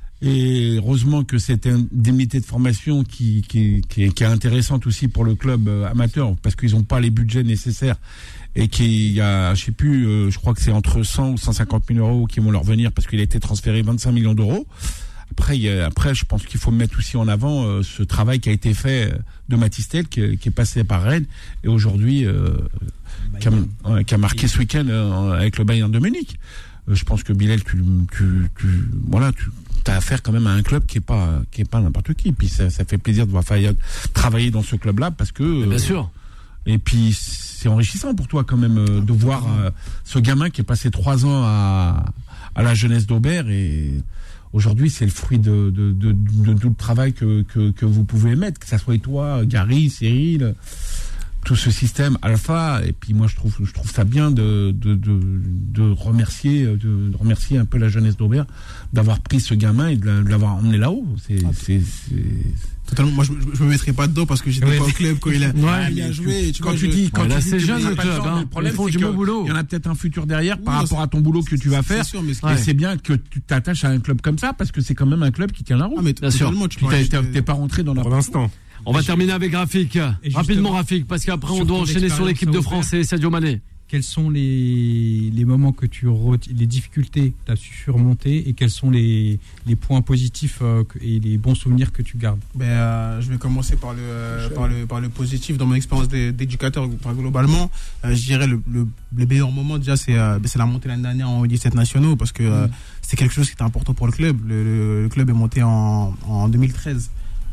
Et heureusement que c'est une indemnité de formation qui, qui, qui, est, qui est intéressante aussi pour le club euh, amateur, parce qu'ils n'ont pas les budgets nécessaires, et qu'il y a, je sais plus, euh, je crois que c'est entre cent ou cent cinquante mille euros qui vont leur venir, parce qu'il a été transféré vingt-cinq millions d'euros. Après, il y a, après, je pense qu'il faut mettre aussi en avant euh, ce travail qui a été fait de Matistel, qui, qui est passé par Rennes, et aujourd'hui, euh, qui, a, ouais, qui a marqué ce week-end euh, avec le Bayern de Munich. Euh, je pense que Bilal, tu, tu, tu, voilà, tu as affaire quand même à un club qui est pas, qui est pas n'importe qui. Puis ça, ça fait plaisir de voir Fayad travailler dans ce club-là, parce que. Bien euh, sûr. Et puis c'est enrichissant pour toi quand même euh, de voir euh, ce gamin qui est passé trois ans à, à la jeunesse d'Aubert, et aujourd'hui c'est le fruit de, de, de, de, de tout le travail que, que, que vous pouvez mettre, que ça soit toi, Gary, Cyril, tout ce système Alpha. Et puis moi je trouve je trouve ça bien de de de, de remercier de, de remercier un peu la jeunesse d'Aubert d'avoir pris ce gamin et de l'avoir emmené là-haut. C'est ah, c'est, c'est totalement. Moi je, je me mettrais pas dedans parce que j'étais ouais, pas au club quand il a, ouais, il a joué. Tu quand vois, tu je, dis quand ouais, tu là, dis c'est que jeune, tu le n'as pas club, temps, hein. le problème Ils font c'est du que bon boulot. il y en a peut-être un futur derrière par Oui, rapport c'est- à ton boulot que tu vas c'est faire. sûr, mais ce qui Et Ouais. c'est bien que tu t'attaches à un club comme ça, parce que c'est quand même un club qui tient la route. Ah, mais Bien sûr. totalement, tu Puis pourrais t'es- ajouter- t'es pas rentré dans la. Pour l'instant. On va terminer avec Rafik. justement, Rapidement, Rafik, parce qu'après on sur doit ton enchaîner sur l'équipe de expérience à France et Sadio Mané. Quels sont les, les moments que tu reti- les difficultés que tu as su surmonter, et quels sont les, les points positifs euh, que- et les bons souvenirs que tu gardes? Ben, euh, je vais commencer par le, euh, par le, par le positif. Dans mon expérience d'é- d'éducateur, enfin, globalement, euh, je dirais le, le, le meilleur moment, déjà, c'est euh, ben, c'est la montée l'année dernière en dix-sept nationaux, parce que euh, Mm. c'est quelque chose qui était important pour le club. Le, le, le club est monté en, en deux mille treize.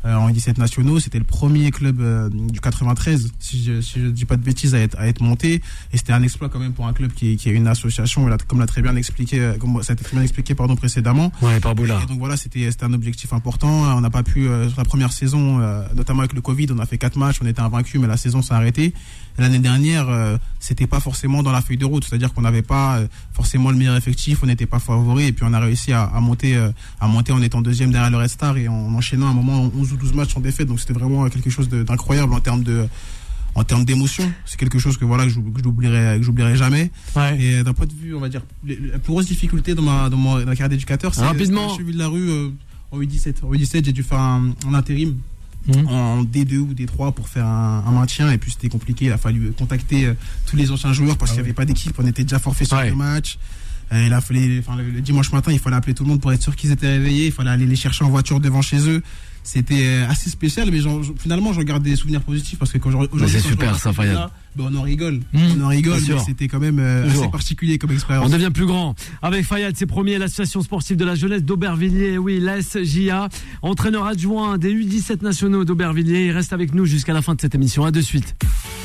euh, en U dix-sept nationaux. C'était le premier club euh, du quatre-vingt-treize, si je, si je dis pas de bêtises, à être, à être monté. Et c'était un exploit quand même pour un club qui, qui est une association, comme l'a très bien expliqué, comme ça a été très bien expliqué pardon, précédemment. Ouais, par Boula. Et donc voilà, c'était, c'était un objectif important. On n'a pas pu, euh, sur la première saison, euh, notamment avec le Covid, on a fait quatre matchs, on était invaincus, mais la saison s'est arrêtée. Et l'année dernière, euh, c'était pas forcément dans la feuille de route, c'est-à-dire qu'on n'avait pas euh, forcément le meilleur effectif, on n'était pas favoris, et puis on a réussi à, à monter, euh, à monter en étant deuxième derrière le Red Star et en enchaînant un moment onze ou douze matchs en défaite. Donc c'était vraiment quelque chose de, d'incroyable en termes de, en termes d'émotion. C'est quelque chose que voilà que j'oublierai, que j'oublierai jamais. Ouais. Et d'un point de vue, on va dire, la plus grosse difficulté dans ma, dans ma, dans ma carrière d'éducateur, c'est rapidement. La cheville de la rue euh, en U dix-sept. En U dix-sept, j'ai dû faire un, un intérim. Mmh. En D deux ou D trois pour faire un, un maintien, et puis c'était compliqué, il a fallu contacter euh, tous les anciens joueurs parce ah qu'il n'y ouais. avait pas d'équipe, on était déjà forfait sur ouais. le match. Euh, il a fallu, enfin, le, le dimanche matin, il fallait appeler tout le monde pour être sûr qu'ils étaient réveillés, il fallait aller les chercher en voiture devant chez eux. C'était assez spécial, mais j'en, finalement j'en garde des souvenirs positifs parce que quand aujourd'hui, c'est super ça, Fayad. Ben on en rigole, mmh, on en rigole, mais c'était quand même euh, assez particulier comme expérience. On devient plus grand. Avec Fayad, c'est premier, l'association sportive de la jeunesse d'Aubervilliers, oui, l'A S J A, entraîneur adjoint des U dix-sept nationaux d'Aubervilliers. Il reste avec nous jusqu'à la fin de cette émission. À de suite.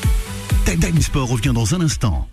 Time Sport revient dans un instant.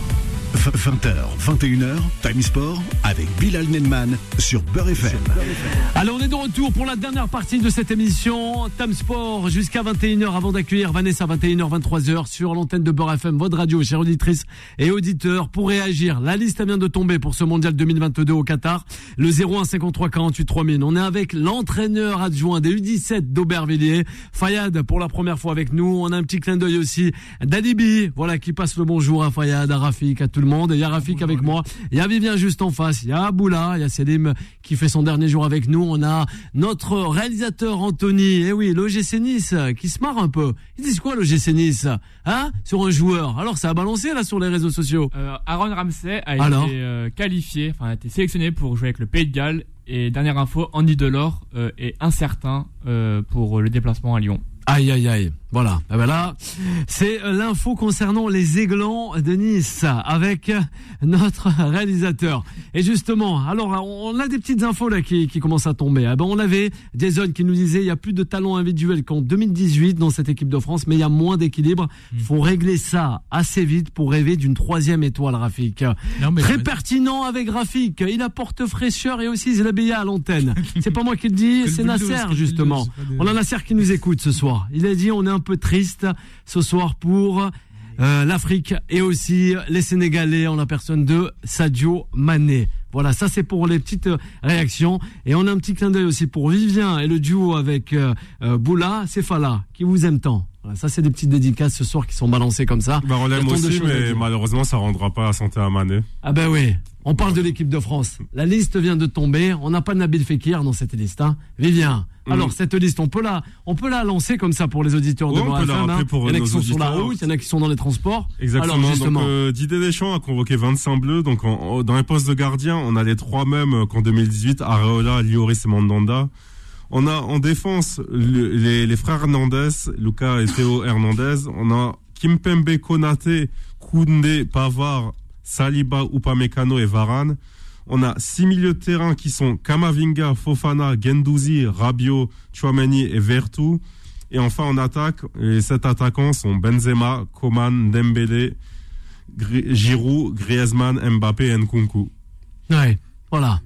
vingt heures, vingt et une heures, Time Sport avec Bilal Nenman sur Beurre F M. Alors on est de retour pour la dernière partie de cette émission Time Sport jusqu'à vingt et une heures avant d'accueillir Vanessa vingt et une heures vingt-trois heures sur l'antenne de Beurre F M, votre radio, chères auditrices et auditeurs, pour réagir. La liste vient de tomber pour ce mondial deux mille vingt-deux au Qatar. Le zéro un cinquante-trois quarante-huit trois mille. On est avec l'entraîneur adjoint des U dix-sept d'Aubervilliers, Fayad, pour la première fois avec nous. On a un petit clin d'œil aussi d'Alibi, voilà, qui passe le bonjour à Fayad, à Rafik, à tout le monde. Il y a Rafik avec moi, il y a Vivien juste en face, il y a Boula, il y a Selim qui fait son dernier jour avec nous. On a notre réalisateur Anthony, et oui, l'O G C Nice qui se marre un peu. Ils disent quoi l'O G C Nice, hein, sur un joueur? Alors ça a balancé là sur les réseaux sociaux. Euh, Aaron Ramsey a Alors été euh, qualifié, enfin a été sélectionné pour jouer avec le Pays de Galles. Et dernière info, Andy Delors euh, est incertain euh, pour le déplacement à Lyon. Aïe aïe aïe, voilà. Et ben là, c'est l'info concernant les Aiglons de Nice avec notre réalisateur. Et justement, alors on a des petites infos là qui, qui commencent à tomber. Eh ben on avait Jason qui nous disait il y a plus de talents individuels qu'en deux mille dix-huit dans cette équipe de France, mais il y a moins d'équilibre. Il faut régler ça assez vite pour rêver d'une troisième étoile, Rafik. Non, mais très mais... pertinent avec Rafik. Il apporte fraîcheur et aussi Zlabia à l'antenne. C'est pas moi qui le dis, c'est Nasser justement. On a Nasser qui nous écoute ce soir. Il a dit on est un peu triste ce soir pour euh, l'Afrique et aussi les Sénégalais en la personne de Sadio Mané. Voilà, ça c'est pour les petites réactions. Et on a un petit clin d'œil aussi pour Vivien et le duo avec euh, euh, Boula, c'est Fala qui vous aime tant. Voilà, ça c'est des petites dédicaces ce soir qui sont balancées comme ça. Bah on l'aime aussi, mais malheureusement ça rendra pas la santé à Mané. Ah ben oui. On parle de l'équipe de France. La liste vient de tomber. On n'a pas Nabil Fekir dans cette liste. Hein. Vivien. Alors, mmh. cette liste, on peut la, on peut la lancer comme ça pour les auditeurs ouais, de Beurre F M. Hein. Il y en a qui sont sur la route, il y en a qui sont dans les transports. Exactement. Alors, justement. Donc, euh, Didier Deschamps a convoqué vingt-cinq bleus. Donc, en, en, dans les postes de gardien, on a les trois mêmes qu'en deux mille dix-huit. Areola, Lloris et Mandanda. On a en défense le, les, les frères Hernandez, Lucas et Théo Hernandez. On a Kimpembe, Konaté, Koundé, Pavard, Saliba, Upamecano et Varane. On a six milieux de terrain qui sont Kamavinga, Fofana, Guendouzi, Rabiot, Tchouameni et Vertu. Et enfin en attaque, les sept attaquants sont Benzema, Coman, Dembélé, Gr- Giroud, Griezmann, Mbappé et Nkunku. Ouais, voilà.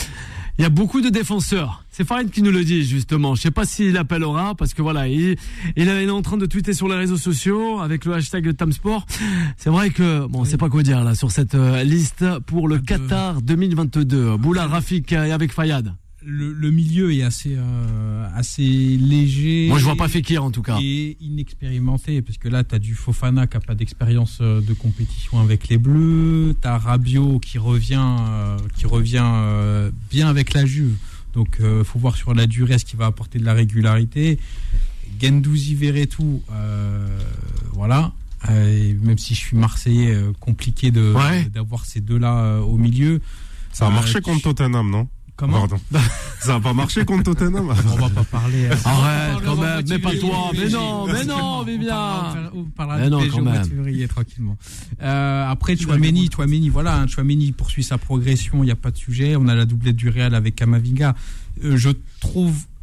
Il y a beaucoup de défenseurs. C'est Farid qui nous le dit, justement. Je sais pas s'il appellera, parce que voilà, il, il est en train de tweeter sur les réseaux sociaux avec le hashtag Tamsport. C'est vrai que, bon, on sait pas quoi dire, là, sur cette euh, liste pour le Qatar deux mille vingt-deux. Boula, Rafik et avec Fayad. Le, le milieu est assez, euh, assez léger. Moi, je vois pas Fekir, en tout cas. Et inexpérimenté, parce que là, t'as du Fofana qui a pas d'expérience de compétition avec les Bleus. T'as Rabiot qui revient, euh, qui revient euh, bien avec la Juve. Donc, euh, faut voir sur la durée ce qui va apporter de la régularité. Guendouzi, Verretou, euh, voilà. Euh, et même si je suis Marseillais, euh, compliqué de, ouais. d'avoir ces deux-là euh, au milieu. Ça a euh, marché contre Tottenham, non? Comment? Pardon. Ça n'a pas marché contre Tottenham. On va pas parler. Euh, Arrête, quand même, mais pas toi. Mais non, mais non, Vivien. On parlera de P S G au mois de février, tranquillement. Euh, après, Tchouameni, Tchouameni, voilà, hein, Tchouameni poursuit sa progression, il n'y a pas de sujet. On a la doublette du Real avec Kamavinga. Euh, je trouve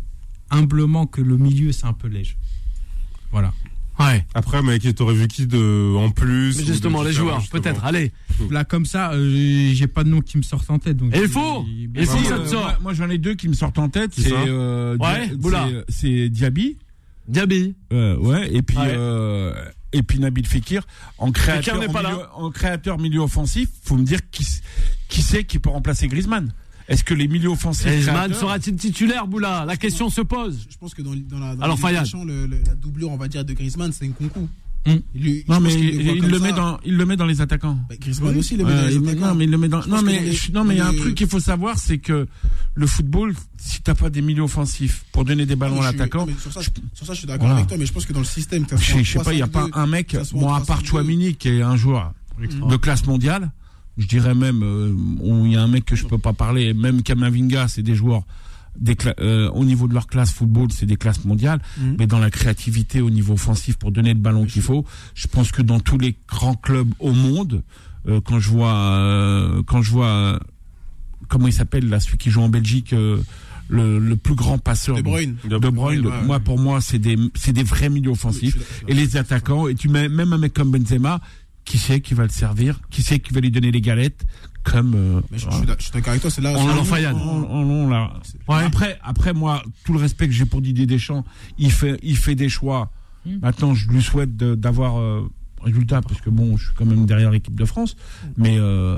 humblement que le milieu, c'est un peu léger. Voilà. Ouais. Après, mec, t'aurais vu qui de en plus? Mais justement, les joueurs, justement. peut-être. Allez. Là, comme ça, euh, j'ai pas de nom qui me sortent en tête. Donc Et il faut. il Il faut Si, que ça euh, te sorte. moi, moi, j'en ai deux qui me sortent en tête. Qui C'est, ça euh, Ouais, Dia- Boula. c'est, c'est Diaby. Diaby. Euh, ouais. Et puis, Ouais. euh, et puis Nabil Fekir. En créateur, n'est pas milieu, là. en créateur milieu offensif, faut me dire qui, qui c'est qui peut remplacer Griezmann. Est-ce que les milieux offensifs Griezmann créateurs- sera-t-il titulaire, Boula? La question se pose. Je pense que dans, dans la, dans Alors, la Fayad. Ligue des Champions, le, le, la doublure, on va dire, de Griezmann, c'est Nkunku. Hmm. Il lui- je Non, pense mais qu'il il, voit il comme le ça. met dans, il le met dans les attaquants. Bah, Griezmann aussi le met Ouais, dans les il met- attaquants. non, mais il le met dans. Je Non, pense que mais les- je- non, mais il y a un les- truc qu'il faut savoir, c'est que le football, si t'as pas des milieux offensifs pour donner des ballons Non, à je suis- l'attaquant, non, mais Sur ça, je- sur ça, je suis d'accord Voilà. avec toi, mais je pense que dans le système, que ça je soit en sais, je sais pas, il y a pas trois cinq deux, un mec, que ça soit bon, en à part trois cinq deux. Chouamini, qui est un joueur de classe mondiale, je dirais même, euh, où il y a un mec que je peux pas parler, même Kamavinga, c'est des joueurs, des cla- euh, au niveau de leur classe football, c'est des classes mondiales, Mhm. mais dans la créativité au niveau offensif pour donner le ballon qu'il faut, je pense que dans tous les grands clubs au monde, euh, quand je vois, euh, quand je vois, euh, comment il s'appelle là, celui qui joue en Belgique, euh, le, le plus grand passeur De Bruyne. de Bruyne, ouais, moi ouais. pour moi c'est des c'est des vrais milieux offensifs. Je suis d'accord. Et les attaquants, et tu mets même un mec comme Benzema, qui sait qui va le servir, qui sait qui va lui donner les galettes, comme euh, Mais je, je voilà. suis d'ac- je suis d'accord avec toi, c'est là. En c'est là long, où- Fayad. en- en long, là. Ouais. Après, après moi, tout le respect que j'ai pour Didier Deschamps, il fait, il fait des choix. Maintenant, je lui souhaite de- d'avoir euh, résultat, parce que bon, je suis quand même derrière l'équipe de France. Mais euh,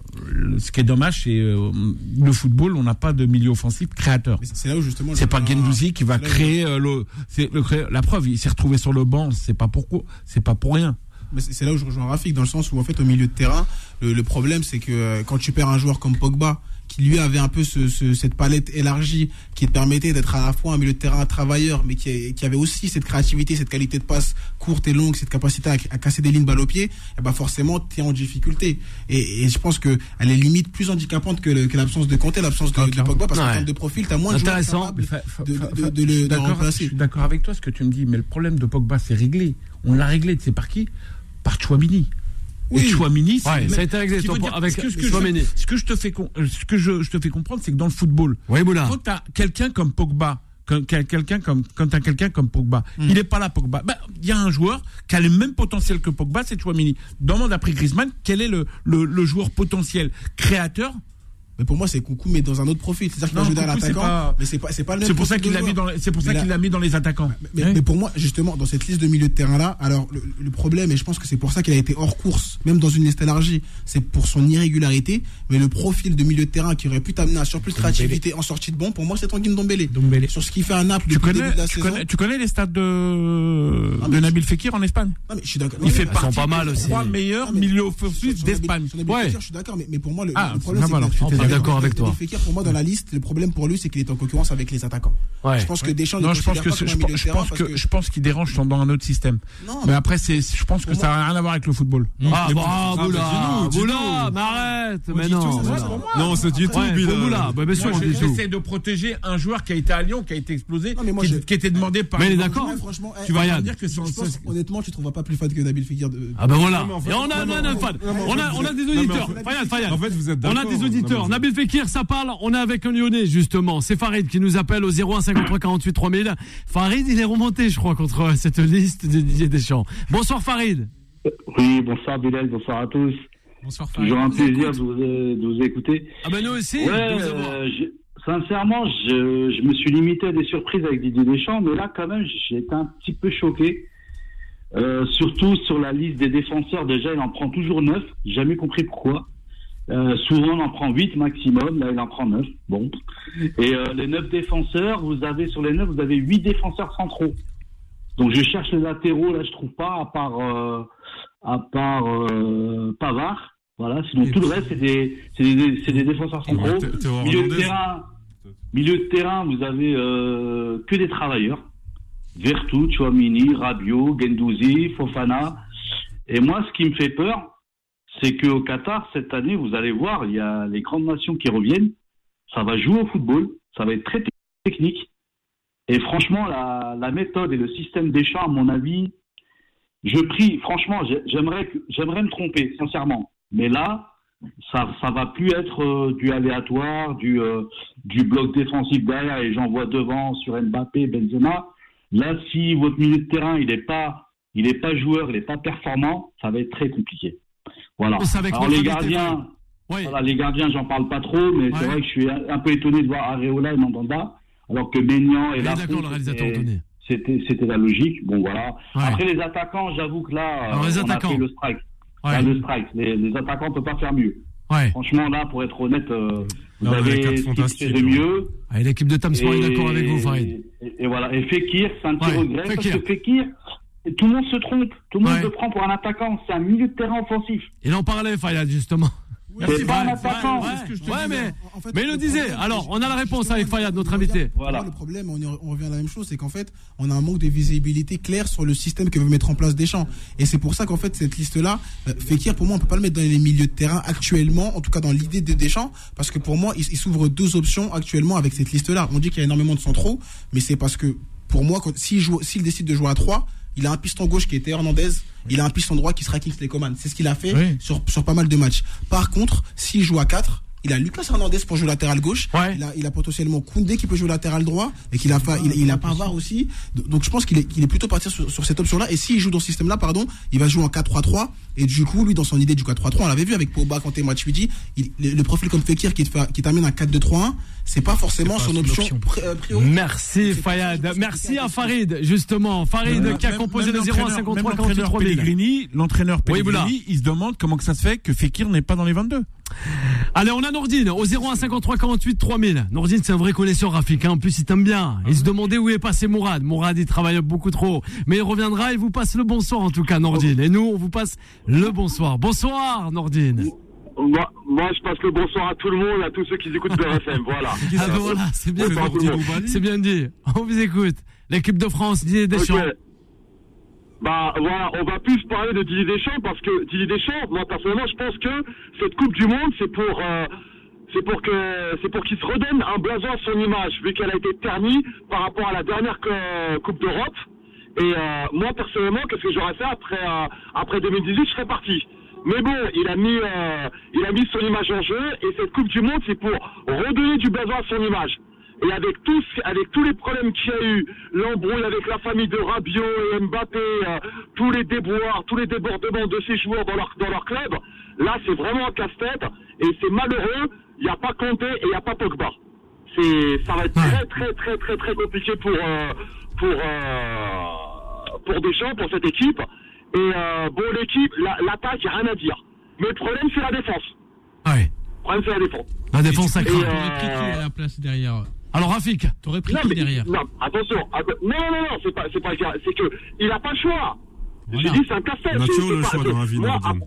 le- ce qui est dommage, c'est euh, le football, on n'a pas de milieu offensif créateur. Mais c'est- c'est là où justement. C'est je- pas Guendouzi qui va c'est là où- créer euh, le, c'est le créer- la preuve. Il s'est retrouvé sur le banc. C'est pas pourquoi, c'est pas pour rien. Mais c'est c'est là où je rejoins Rafik, dans le sens où en fait au milieu de terrain, le, le problème c'est que euh, quand tu perds un joueur comme Pogba, qui lui avait un peu ce, ce- cette palette élargie, qui te permettait d'être à la fois un milieu de terrain travailleur, mais qui, qui avait aussi cette créativité, cette qualité de passe courte et longue, cette capacité à, à casser des lignes balle au pied, et ben forcément tu es en difficulté. Et, et je pense que elle est limite plus handicapante que, le- que l'absence de Kanté, l'absence de, de Pogba, parce qu'en Ouais. termes de profil, tu as moins de joueurs Intéressant. capables Fa- fa- de, fa- de, fa- de, de je suis le de le d'accord- je remplacer. suis d'accord avec toi ce que tu me dis, mais le problème de Pogba, c'est réglé. On l'a réglé, tu sais par qui? Par Chouamini. Oui. Et Chouamini, c'est Ouais, le ça a mec- été réglé, ce qui toi, veut pour- dire- avec ce que- ce que Chouamini. je- Ce que je te fais, con- euh, ce que je, je te fais comprendre, c'est que dans le football, Oui, Boula. quand t'as quelqu'un comme Pogba, quand quel- quelqu'un comme, quand t'as quelqu'un comme Pogba, il est pas là, Pogba. Ben, il y a un joueur qui a le même potentiel que Pogba, c'est Chouamini. Demande après Griezmann, quel est le, le, le joueur potentiel créateur? Mais pour moi, c'est Coucou, mais dans un autre profil. C'est-à-dire qu'il va Non, jouer derrière Coucou, c'est l'attaquant, pas- mais c'est pas, c'est pas le même C'est pour ça profil qu'il de l'a mis joueur. dans, les- c'est pour ça Mais qu'il là- l'a mis dans les attaquants. Mais, Oui. mais pour moi, justement, dans cette liste de milieu de terrain-là, alors le, le problème, et je pense que c'est pour ça qu'il a été hors course, même dans une liste élargie, c'est pour son irrégularité, mais le profil de milieu de terrain qui aurait pu t'amener à surplus de créativité en sortie de banc, pour moi, c'est Tanguy Ndombele. Dombele. Sur ce qu'il fait à Naples Tu depuis le connais, début de la tu, saison. connais, tu connais les stats de, Ah, de mais- Nabil Fekir en Espagne? Non, mais je suis d'accord. Il Non, fait mais- sont partie pas mal des aussi. trois meilleurs Non, mais- milieux sur- offensifs sur Nabil- d'Espagne. sur Nabil Ouais. Fekir, je suis d'accord, mais, mais pour moi, le, Ah, le problème, ça c'est va, que alors, je suis Nabil- d'accord avec Nabil toi. Fekir, pour moi, dans la liste, le problème pour lui, c'est qu'il est en concurrence avec les attaquants. Ouais. Je pense que Deschamps Non, ne je pense considère que pas c'est- comme je un milieu pense, de je terrain pense parce que je pense qu'il dérange sont dans un autre système. Non, Mais après, c'est, je pense que Pour ça n'a rien à voir avec le football. Ah, Mais bon, pour- Boula, ah, mais dis-nous, Boula, dis-nous. mais arrête, On mais dit non. tout, Boula. c'est pour moi. Non, on se dit tout, Ouais, Bilal. pour Boula, bah, bien sûr, Moi, on dit je- tout. j'essaie de protéger un joueur qui a été à Lyon, qui a été explosé, Non, mais moi, qui, je- qui était demandé par. Mais il est par- d'accord. Ouais, franchement, eh, Tu vas Ryan. pas dire que c'est je un- pense, c'est- honnêtement, tu trouveras pas plus fan que Nabil Fekir. De... Ah ben voilà. Non, mais en fait- Et on a, non, on a mais un en fan. fait- non, mais en On a, fait, on a des non, mais en auditeurs. fait- Fayad, Fayad. En fait, vous êtes On a d'accord. des auditeurs. Non, mais- Nabil Fekir, ça parle. On est avec un Lyonnais, justement. C'est Farid qui nous appelle au zéro un cinquante-trois quarante-huit trois mille. Farid, il est remonté, je crois, contre cette liste de Didier Deschamps. Bonsoir, Farid. Oui, bonsoir Bilal, bonsoir à tous. Bonsoir Farid. Toujours un vous plaisir écoute. de vous, euh, de vous écouter. Ah ben nous aussi. Ouais, de vous avoir. euh, je- sincèrement, je, je me suis limité à des surprises avec Didier Deschamps, mais là, quand même, j'ai été un petit peu choqué. Euh, surtout sur la liste des défenseurs, déjà, il en prend toujours neuf. J'ai jamais compris pourquoi. Euh, souvent, on en prend huit maximum. Là, il en prend neuf. Bon. Et euh, les neuf défenseurs, vous avez sur les neuf, vous avez huit défenseurs centraux. Donc, je cherche les latéraux. Là, je trouve pas, à part euh, à part euh, Pavard. Voilà. Sinon, tout le reste, c'est des c'est des, c'est des défenseurs centraux. Ouais, Théo- Théo Milieu de Hernandez. terrain, milieu de terrain, vous avez euh, que des travailleurs. Vertu, Chouamini, Rabiot, Guendouzi, Fofana. Et moi, ce qui me fait peur, c'est qu'au Qatar, cette année, vous allez voir, il y a les grandes nations qui reviennent. Ça va jouer au football. Ça va être très technique. Et franchement, la, la méthode et le système Deschamps, à mon avis, je prie, franchement, j'ai- j'aimerais, que- j'aimerais me tromper, sincèrement. Mais là, ça, ça va plus être euh, du aléatoire, du, euh, du bloc défensif derrière et j'envoie devant sur Mbappé, Benzema. Là, si votre milieu de terrain, il est pas, il est pas joueur, il est pas performant, ça va être très compliqué. Voilà. Alors les gardiens, oui. voilà, les gardiens, j'en parle pas trop, mais ouais. c'est vrai que je suis un peu étonné de voir Areola et Mandanda, alors que Maignan et Lafont, d'accord, le réalisateur Anthony. C'était, c'était la logique. Bon, voilà. Ouais. Après, les attaquants, j'avoue que là, Alors, les on attaquants. a fait le strike. Ouais. Là, le strike. Les, les attaquants, on peut pas faire mieux. Ouais. Franchement, là, pour être honnête, euh, vous non, avez ce qui de mieux. Ah, l'équipe de Tamsport est d'accord avec vous, Farid. Et, et voilà. Et Fekir, c'est un petit ouais. regret. Fekir. Parce que Fekir, tout le monde se trompe. Tout le monde ouais. le prend pour un attaquant. C'est un milieu de terrain offensif. Il en parlait, Farid, justement. Oui, c'est pas un attaquant. Ouais, ouais, ouais, mais, en fait, mais il le disait. Alors, on a la réponse avec Fayad, notre invité. Voilà. Le problème, on, y, on revient à la même chose, c'est qu'en fait, on a un manque de visibilité claire sur le système que veut mettre en place Deschamps. Et c'est pour ça qu'en fait, cette liste-là, euh, Fekir, pour moi, on peut pas le mettre dans les milieux de terrain actuellement, en tout cas dans l'idée de Deschamps, parce que pour moi, il, il s'ouvre deux options actuellement avec cette liste-là. On dit qu'il y a énormément de centraux, mais c'est parce que, pour moi, quand, s'il, joue, s'il décide de jouer à trois, il a un piston gauche qui était Hernandez, il a un piston droit qui sera Kingsley Coman. C'est ce qu'il a fait oui. sur, sur pas mal de matchs. Par contre, s'il joue à quatre, il a Lucas Hernandez pour jouer latéral gauche. Ouais. Il a, il a potentiellement Koundé qui peut jouer latéral droit et qu'il a pas, il, il a Pavard aussi. Donc je pense qu'il est, qu'il est plutôt parti sur, sur cette option-là. Et s'il joue dans ce système-là, pardon, il va jouer en quatre trois trois. Et du coup, lui, dans son idée du quatre trois trois, on l'avait vu avec Pogba, Kanté, Matuidi, il, le, le profil comme Fekir qui, te fait, qui t'amène un quatre deux trois un, c'est pas forcément c'est pas son option, option. Pré, euh, prioritaire. Merci Fayad. Merci à Farid, justement. Farid euh, qui a même, composé même le zéro un cinquante-trois quarante-huit trois mille. Pellegrini, l'entraîneur Pellegrini, oui, il se demande comment que ça se fait que Fekir n'est pas dans les vingt-deux. Allez, on a Nourdine au zéro un cinquante-trois quarante-huit trois mille. Nourdine, c'est un vrai connaisseur, Rafik. Hein. En plus, il t'aime bien. Il se demandait où est passé Mourad. Mourad, il travaille beaucoup trop. Mais il reviendra. Il vous passe le bonsoir, en tout cas, Nourdine. Et nous, on vous passe le bonsoir. Bonsoir, Nourdine. Moi, moi, je passe le bonsoir à tout le monde, à tous ceux qui écoutent B R F M. Voilà. Ah ben voilà, c'est bien, c'est bien dit. On vous écoute. L'équipe de France, Didier Deschamps. Okay. Bah voilà, on va plus parler de Didier Deschamps parce que Didier Deschamps, moi personnellement, je pense que cette Coupe du Monde, c'est pour, euh, c'est pour que, c'est pour qu'il se redonne un blason à son image, vu qu'elle a été ternie par rapport à la dernière euh, Coupe d'Europe. Et euh, moi personnellement, qu'est-ce que j'aurais fait après, euh, après deux mille dix-huit, je serais parti. Mais bon, il a mis, euh, il a mis son image en jeu et cette Coupe du Monde, c'est pour redonner du blason à son image. Et avec tous, avec tous les problèmes qu'il y a eu, l'embrouille avec la famille de Rabiot et Mbappé, euh, tous les déboires, tous les débordements de ces joueurs dans leur, dans leur club, là c'est vraiment un casse-tête et c'est malheureux. Il n'y a pas Kanté et il n'y a pas Pogba. C'est, ça va être très très très très très compliqué pour euh, pour euh, pour Deschamps, pour cette équipe. Et euh, bon, l'équipe, la, l'attaque, il n'y a rien à dire. Mais le problème c'est la défense. Ouais. Le problème c'est la défense. La défense, ça craint. Et euh... pris qui à la place derrière? Alors Rafik, t'aurais pris non, qui mais, derrière? Non, attention, attention. Non, non, non, c'est pas, c'est pas, c'est que il a pas le choix. Voilà. J'ai dit c'est un casse-tête. On a toujours le pas, choix dans la vie, Nordine.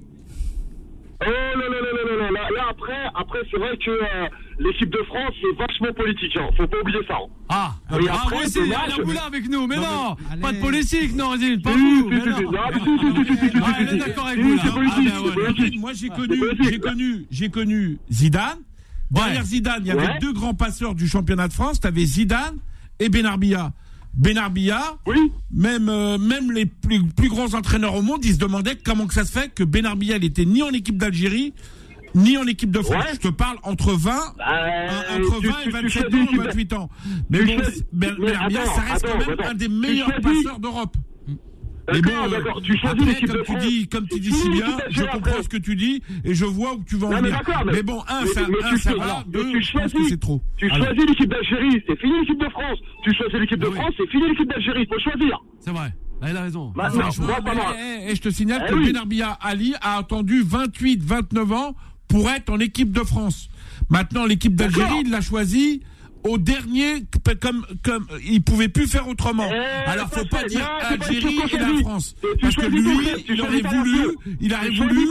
Oh là là là là là là là. Là après, après c'est vrai que euh, l'équipe de France c'est vachement politique. Hein. Faut pas oublier ça. Hein. Ah, et ah après, oui, c'est Alain Boula avec nous, mais non, non pas de politique, Nordine, pas vous. Elle est d'accord avec vous là. Moi j'ai connu, j'ai connu, j'ai connu Zidane. Derrière Zidane, il y avait ouais. deux grands passeurs du championnat de France. T'avais Zidane et Benarbia. Benarbia, oui. même euh, même les plus, plus grands entraîneurs au monde, ils se demandaient comment que ça se fait que Benarbia, il était ni en équipe d'Algérie, ni en équipe de France. Ouais. Je te parle entre vingt, euh, entre tu, vingt tu, et vingt-sept ans, vingt-huit ans. Mais bon, Benarbia, ça reste attends, quand même attends. un des meilleurs passeurs d'Europe. Mais bon, d'accord, tu choisis après, l'équipe comme de tu France. dis, comme tu dis si bien, je comprends ce que tu dis et je vois où tu vas en venir. Mais, mais bon, un, ça, un, ça va, deux, je pense que c'est trop. Tu Alors. choisis l'équipe d'Algérie, c'est fini l'équipe de France. Tu choisis l'équipe de ah oui. France, c'est fini l'équipe d'Algérie. Faut choisir. C'est vrai. Là, il a raison. Bah, ah, non, moi, pas moi. Et, et je te signale eh que oui. Benarbia Ali a attendu vingt-huit, vingt-neuf ans pour être en équipe de France. Maintenant, l'équipe d'Algérie, il l'a choisi au dernier, comme, comme, il pouvait plus faire autrement. Eh, Alors, faut pas dire non, Algérie pas et la France. Parce que lui, il aurait voulu, il aurait voulu.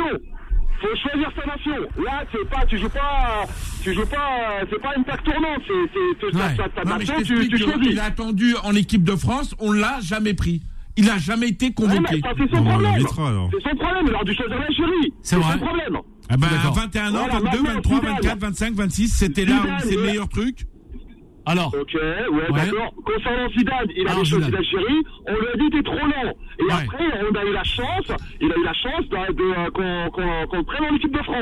Faut choisir sa nation. Là, c'est pas, tu joues pas, tu joues pas, c'est pas une plaque tournante, c'est, c'est, ouais. ta, ta non, nation, tu, tu choisis. Il a attendu en équipe de France, on l'a jamais pris. Il a jamais été convoqué. Ouais, ça, c'est son problème. C'est son problème, il aurait dû choisir l'Algérie. C'est, c'est son problème. Ah ben, vingt et un ans, voilà, vingt-deux, vingt-trois, vingt-quatre, vingt-cinq, vingt-six, c'était là où c'est le meilleur truc. Alors. Ok, ouais, ouais. d'accord. Concernant Zidane, il avait choisi l'Algérie, on lui a dit t'es trop lent. Et ouais. après, on a eu la chance, il a eu la chance de, de, qu'on, qu'on, qu'on le prenne en équipe de France.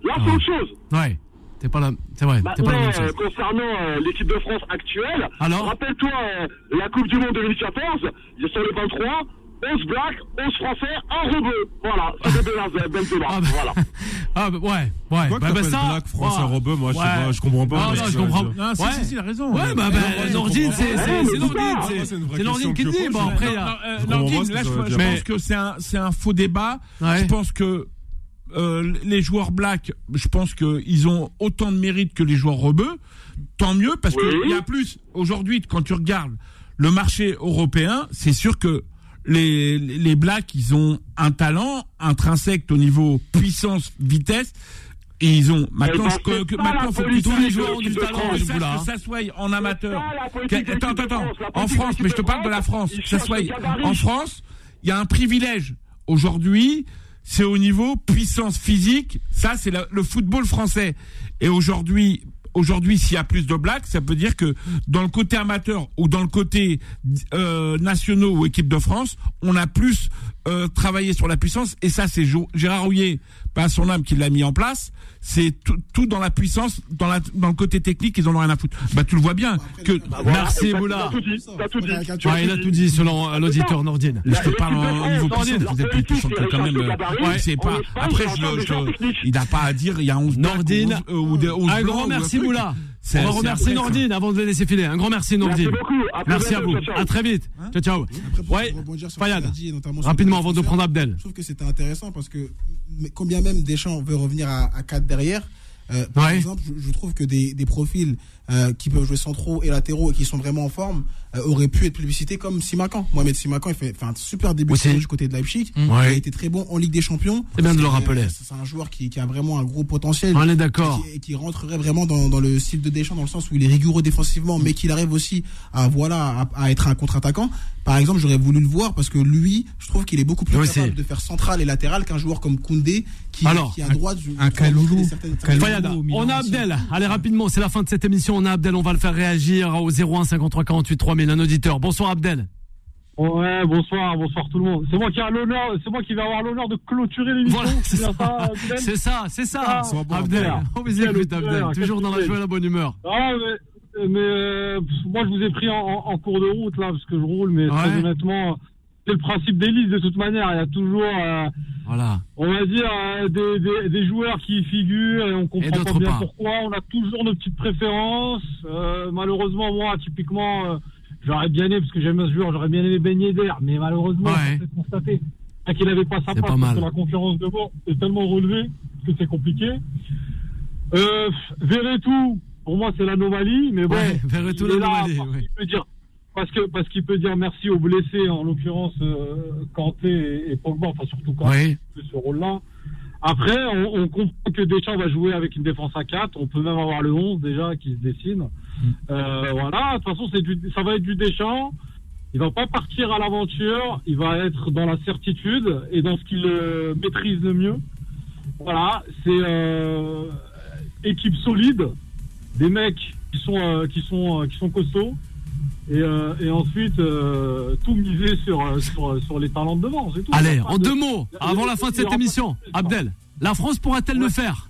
Là, c'est Ah. autre chose. Ouais. T'es pas là. C'est vrai. T'es pas la Maintenant, même chose. euh, concernant euh, l'équipe de France actuelle, Alors rappelle-toi euh, la Coupe du Monde deux mille quatorze, ils sont les vingt-trois, onze blacks, onze français, un rebeu. Voilà, c'est de Benzema. Ah bah, Voilà. ah bah, ouais, ouais. Quoi que bah, bah, t'appelles ça. Black, français, ouais. Rebeu, moi, je sais Ouais. pas, je comprends pas. Non, moi, non, ce je que comprends. ça veut dire. Non, si, Ouais. si, si, il a raison. Ouais, bah, bah, Ouais, Nordine, c'est, Ouais, c'est, mais c'est c'est Nordine, ça. c'est, C'est une vraie c'est Nordine qui question le dit. que je Bon, pose. après, Non, il y a- non, euh, Je comprends Nordine, pas ce là, que je, ça veut je dire. pense que c'est un, c'est un faux débat. Ouais. Je pense que euh, les joueurs blacks, je pense qu'ils ont autant de mérite que les joueurs rebeux. Tant mieux, parce Oui. qu'il y a plus. Aujourd'hui, quand tu regardes le marché européen, c'est sûr que les, les blacks, ils ont un talent intrinsèque au niveau puissance, vitesse. Et ils ont maintenant, Eh ben, je- que, c'est que- ça, maintenant, la faut que politique tous les de joueurs ont l'équipe du de talent. France, Que ça, Boula. que ça soit en amateur. ça, la politique Que- de l'équipe attends, de attends, France, la en politique de France, mais je te l'équipe parle de de la France, France. ils Que ça cherchent soit le gabarit. en France, il y a un privilège. Aujourd'hui, c'est au niveau puissance physique. Ça, c'est la- le football français. Et aujourd'hui, aujourd'hui, s'il y a plus de blacks, ça peut dire que dans le côté amateur ou dans le côté euh, nationaux ou équipe de France, on a plus euh, travaillé sur la puissance. Et ça, c'est Jo- Gérard Rouillet, pas son âme, qui l'a mis en place. C'est tout, tout dans la puissance, dans, la, dans le côté technique, ils en ont rien à foutre. Bah, tu le vois bien. Que, Voilà, Merci, et t'as- Boula. T'as tout dit, t'as tout dit. Tu Ouais, as il a tout dit selon euh, l'auditeur Nordine. je te La- parle l'équipe de en- au France, niveau Nordine, puissance. Vous êtes plus politique, puissant que c'est quand même. Richard euh, Gabarit. Ouais, c'est En pas. Espagne, Après, c'est je, un le- genre je, technique. il n'a pas à dire, il y a onze Nordine, blacks ou onze, euh, ou des onze Un blancs grand ou merci, truc. Boula. C'est- On va c'est remercier après, ça. Nordine avant de le laisser filer. Un grand merci, Nordine. Merci beaucoup. À Merci très à bientôt. vous. Ciao, ciao. À très vite. Ciao, ciao. Après, pour Ouais, rebondir sur ce qu'il Fayad. a dit, et notamment sur Rapidement le avant de défenseur, prendre Abdel. Je trouve que c'était intéressant parce que mais combien même Deschamps veut revenir à, à quatre derrière. Euh, par Ouais. exemple, je, je trouve que des, des profils euh, qui peuvent jouer centraux et latéraux et qui sont vraiment en forme euh, auraient pu être plébiscités comme Simakan. Mohamed Simakan, il fait, fait un super début de Aussi. saison du côté de Leipzig. Ouais. Il a été très bon en Ligue des Champions. C'est bien de le Euh, rappeler. C'est un joueur qui, qui a vraiment un gros potentiel. On est d'accord. Et qui, et qui rentrerait vraiment dans, dans le style de Deschamps, dans le sens où il est rigoureux défensivement, mais qu'il arrive aussi à, voilà, à, à être un contre-attaquant. Par exemple, j'aurais voulu le voir parce que lui, je trouve qu'il est beaucoup plus Oui, capable c'est- de faire central et latéral qu'un joueur comme Koundé qui, Alors, qui à droite. je- un je trouve Kaloulou. qu'il est certaines- Kaloulou. Fayad, au Milan on a aussi. Abdel. Allez, rapidement, c'est la fin de cette émission. On a Abdel, on va le faire réagir au zéro un cinquante-trois quarante-huit trois mille. Un auditeur. Bonsoir, Abdel. Ouais, bonsoir, bonsoir tout le monde. C'est moi qui a l'honneur, c'est moi qui vais avoir l'honneur de clôturer l'émission. Voilà, c'est bien ça. Abdel C'est ça, c'est ça. Ah, Abdel. super. On vous Quel écoute, auteur, Abdel. quel Toujours dans la auteur. joie et la bonne humeur. Ah, mais, mais euh, pff, moi je vous ai pris en, en- en cours de route là, parce que je roule, mais Ouais. très honnêtement, c'est le principe des listes de toute manière. Il y a toujours, euh, Voilà. on va dire, euh, des, des, des joueurs qui y figurent et on Et comprend pas d'autres bien pas. pourquoi. On a toujours nos petites préférences. Euh, malheureusement, moi, typiquement, euh, j'aurais bien aimé, parce que j'aime ce joueur, j'aurais bien aimé Ben Yedder, mais malheureusement, Ouais. c'est constaté qu'il n'avait pas sa C'est place pas parce mal. que la conférence de bord est tellement relevée que c'est compliqué. Euh, Verretou, pour moi, c'est l'anomalie, mais bon, Ouais, Verretou, il est là l'anomalie, parce oui. qu'il peut dire, parce que parce qu'il peut dire merci aux blessés, en l'occurrence euh, Kanté et, et Pogba, enfin surtout Kanté, Oui. de ce rôle-là. Après, on, on comprend que Deschamps va jouer avec une défense à quatre. On peut même avoir le onze déjà qui se dessine. Euh, voilà, de toute façon, c'est du, ça va être du Deschamps. Il va pas partir à l'aventure. Il va être dans la certitude et dans ce qu'il euh, maîtrise le mieux. Voilà, c'est euh, équipe solide, des mecs qui sont euh, qui sont euh, qui sont costauds. Et, euh, et ensuite, euh, tout miser sur, euh, sur, sur les talents de devant, c'est tout. Allez, Il y a pas en de- deux mots, il y a- avant la fin de il y cette aura pas émission. de- Abdel, la France pourra-t-elle le Ouais. faire?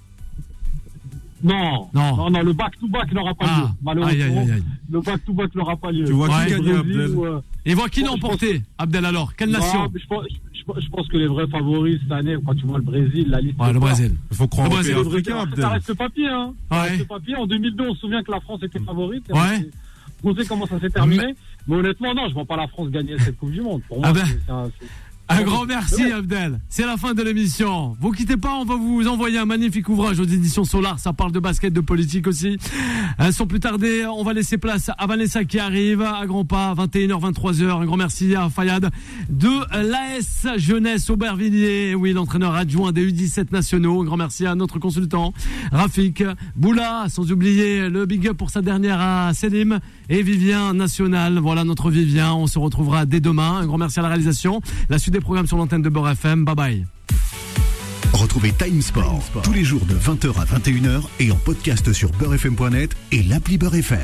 Non, Non. non, non, le back-to-back n'aura pas Ah, lieu. Malheureusement, aïe, aïe, aïe, aïe. le back-to-back n'aura pas lieu. Tu vois Ouais. qui gagne, Brésil Abdel ou, euh, Et vois qui Bon, l'a je emporté, Abdel, alors? Quelle non, nation? mais je, pense, je, pense- je pense que les vrais favoris cette année, quand tu vois le Brésil, la liste. Ouais, est le forte. Brésil. Il faut croire Le au Brésil, pays Le Brésil, africain, ça Abdel. reste papier, hein. Ça Ouais. reste papier. En deux mille deux, on se souvient que la France était favorite. Et Ouais. on sait- On sait comment ça s'est terminé. Mais honnêtement, non, je vois pas la France gagner cette Coupe du Monde. Pour moi, Ah ben. c'est- c'est un- c'est- Un grand merci, Abdel. C'est la fin de l'émission. Vous quittez pas, on va vous envoyer un magnifique ouvrage aux éditions Solar. Ça parle de basket, de politique aussi. Euh, sans plus tarder, on va laisser place à Vanessa qui arrive à grands pas, vingt et une heures, vingt-trois heures. Un grand merci à Fayad de l'A S Jeunesse Aubervilliers. Oui, l'entraîneur adjoint des U dix-sept nationaux. Un grand merci à notre consultant, Rafik Boula. Sans oublier le big up pour sa dernière à Selim et Vivien National. Voilà notre Vivien. On se retrouvera dès demain. Un grand merci à la réalisation. La suite des programmes sur l'antenne de Beurre F M. Bye bye. Retrouvez Time Sport tous les jours de vingt heures à vingt et une heures et en podcast sur beurre f m point net et l'appli Beurre F M.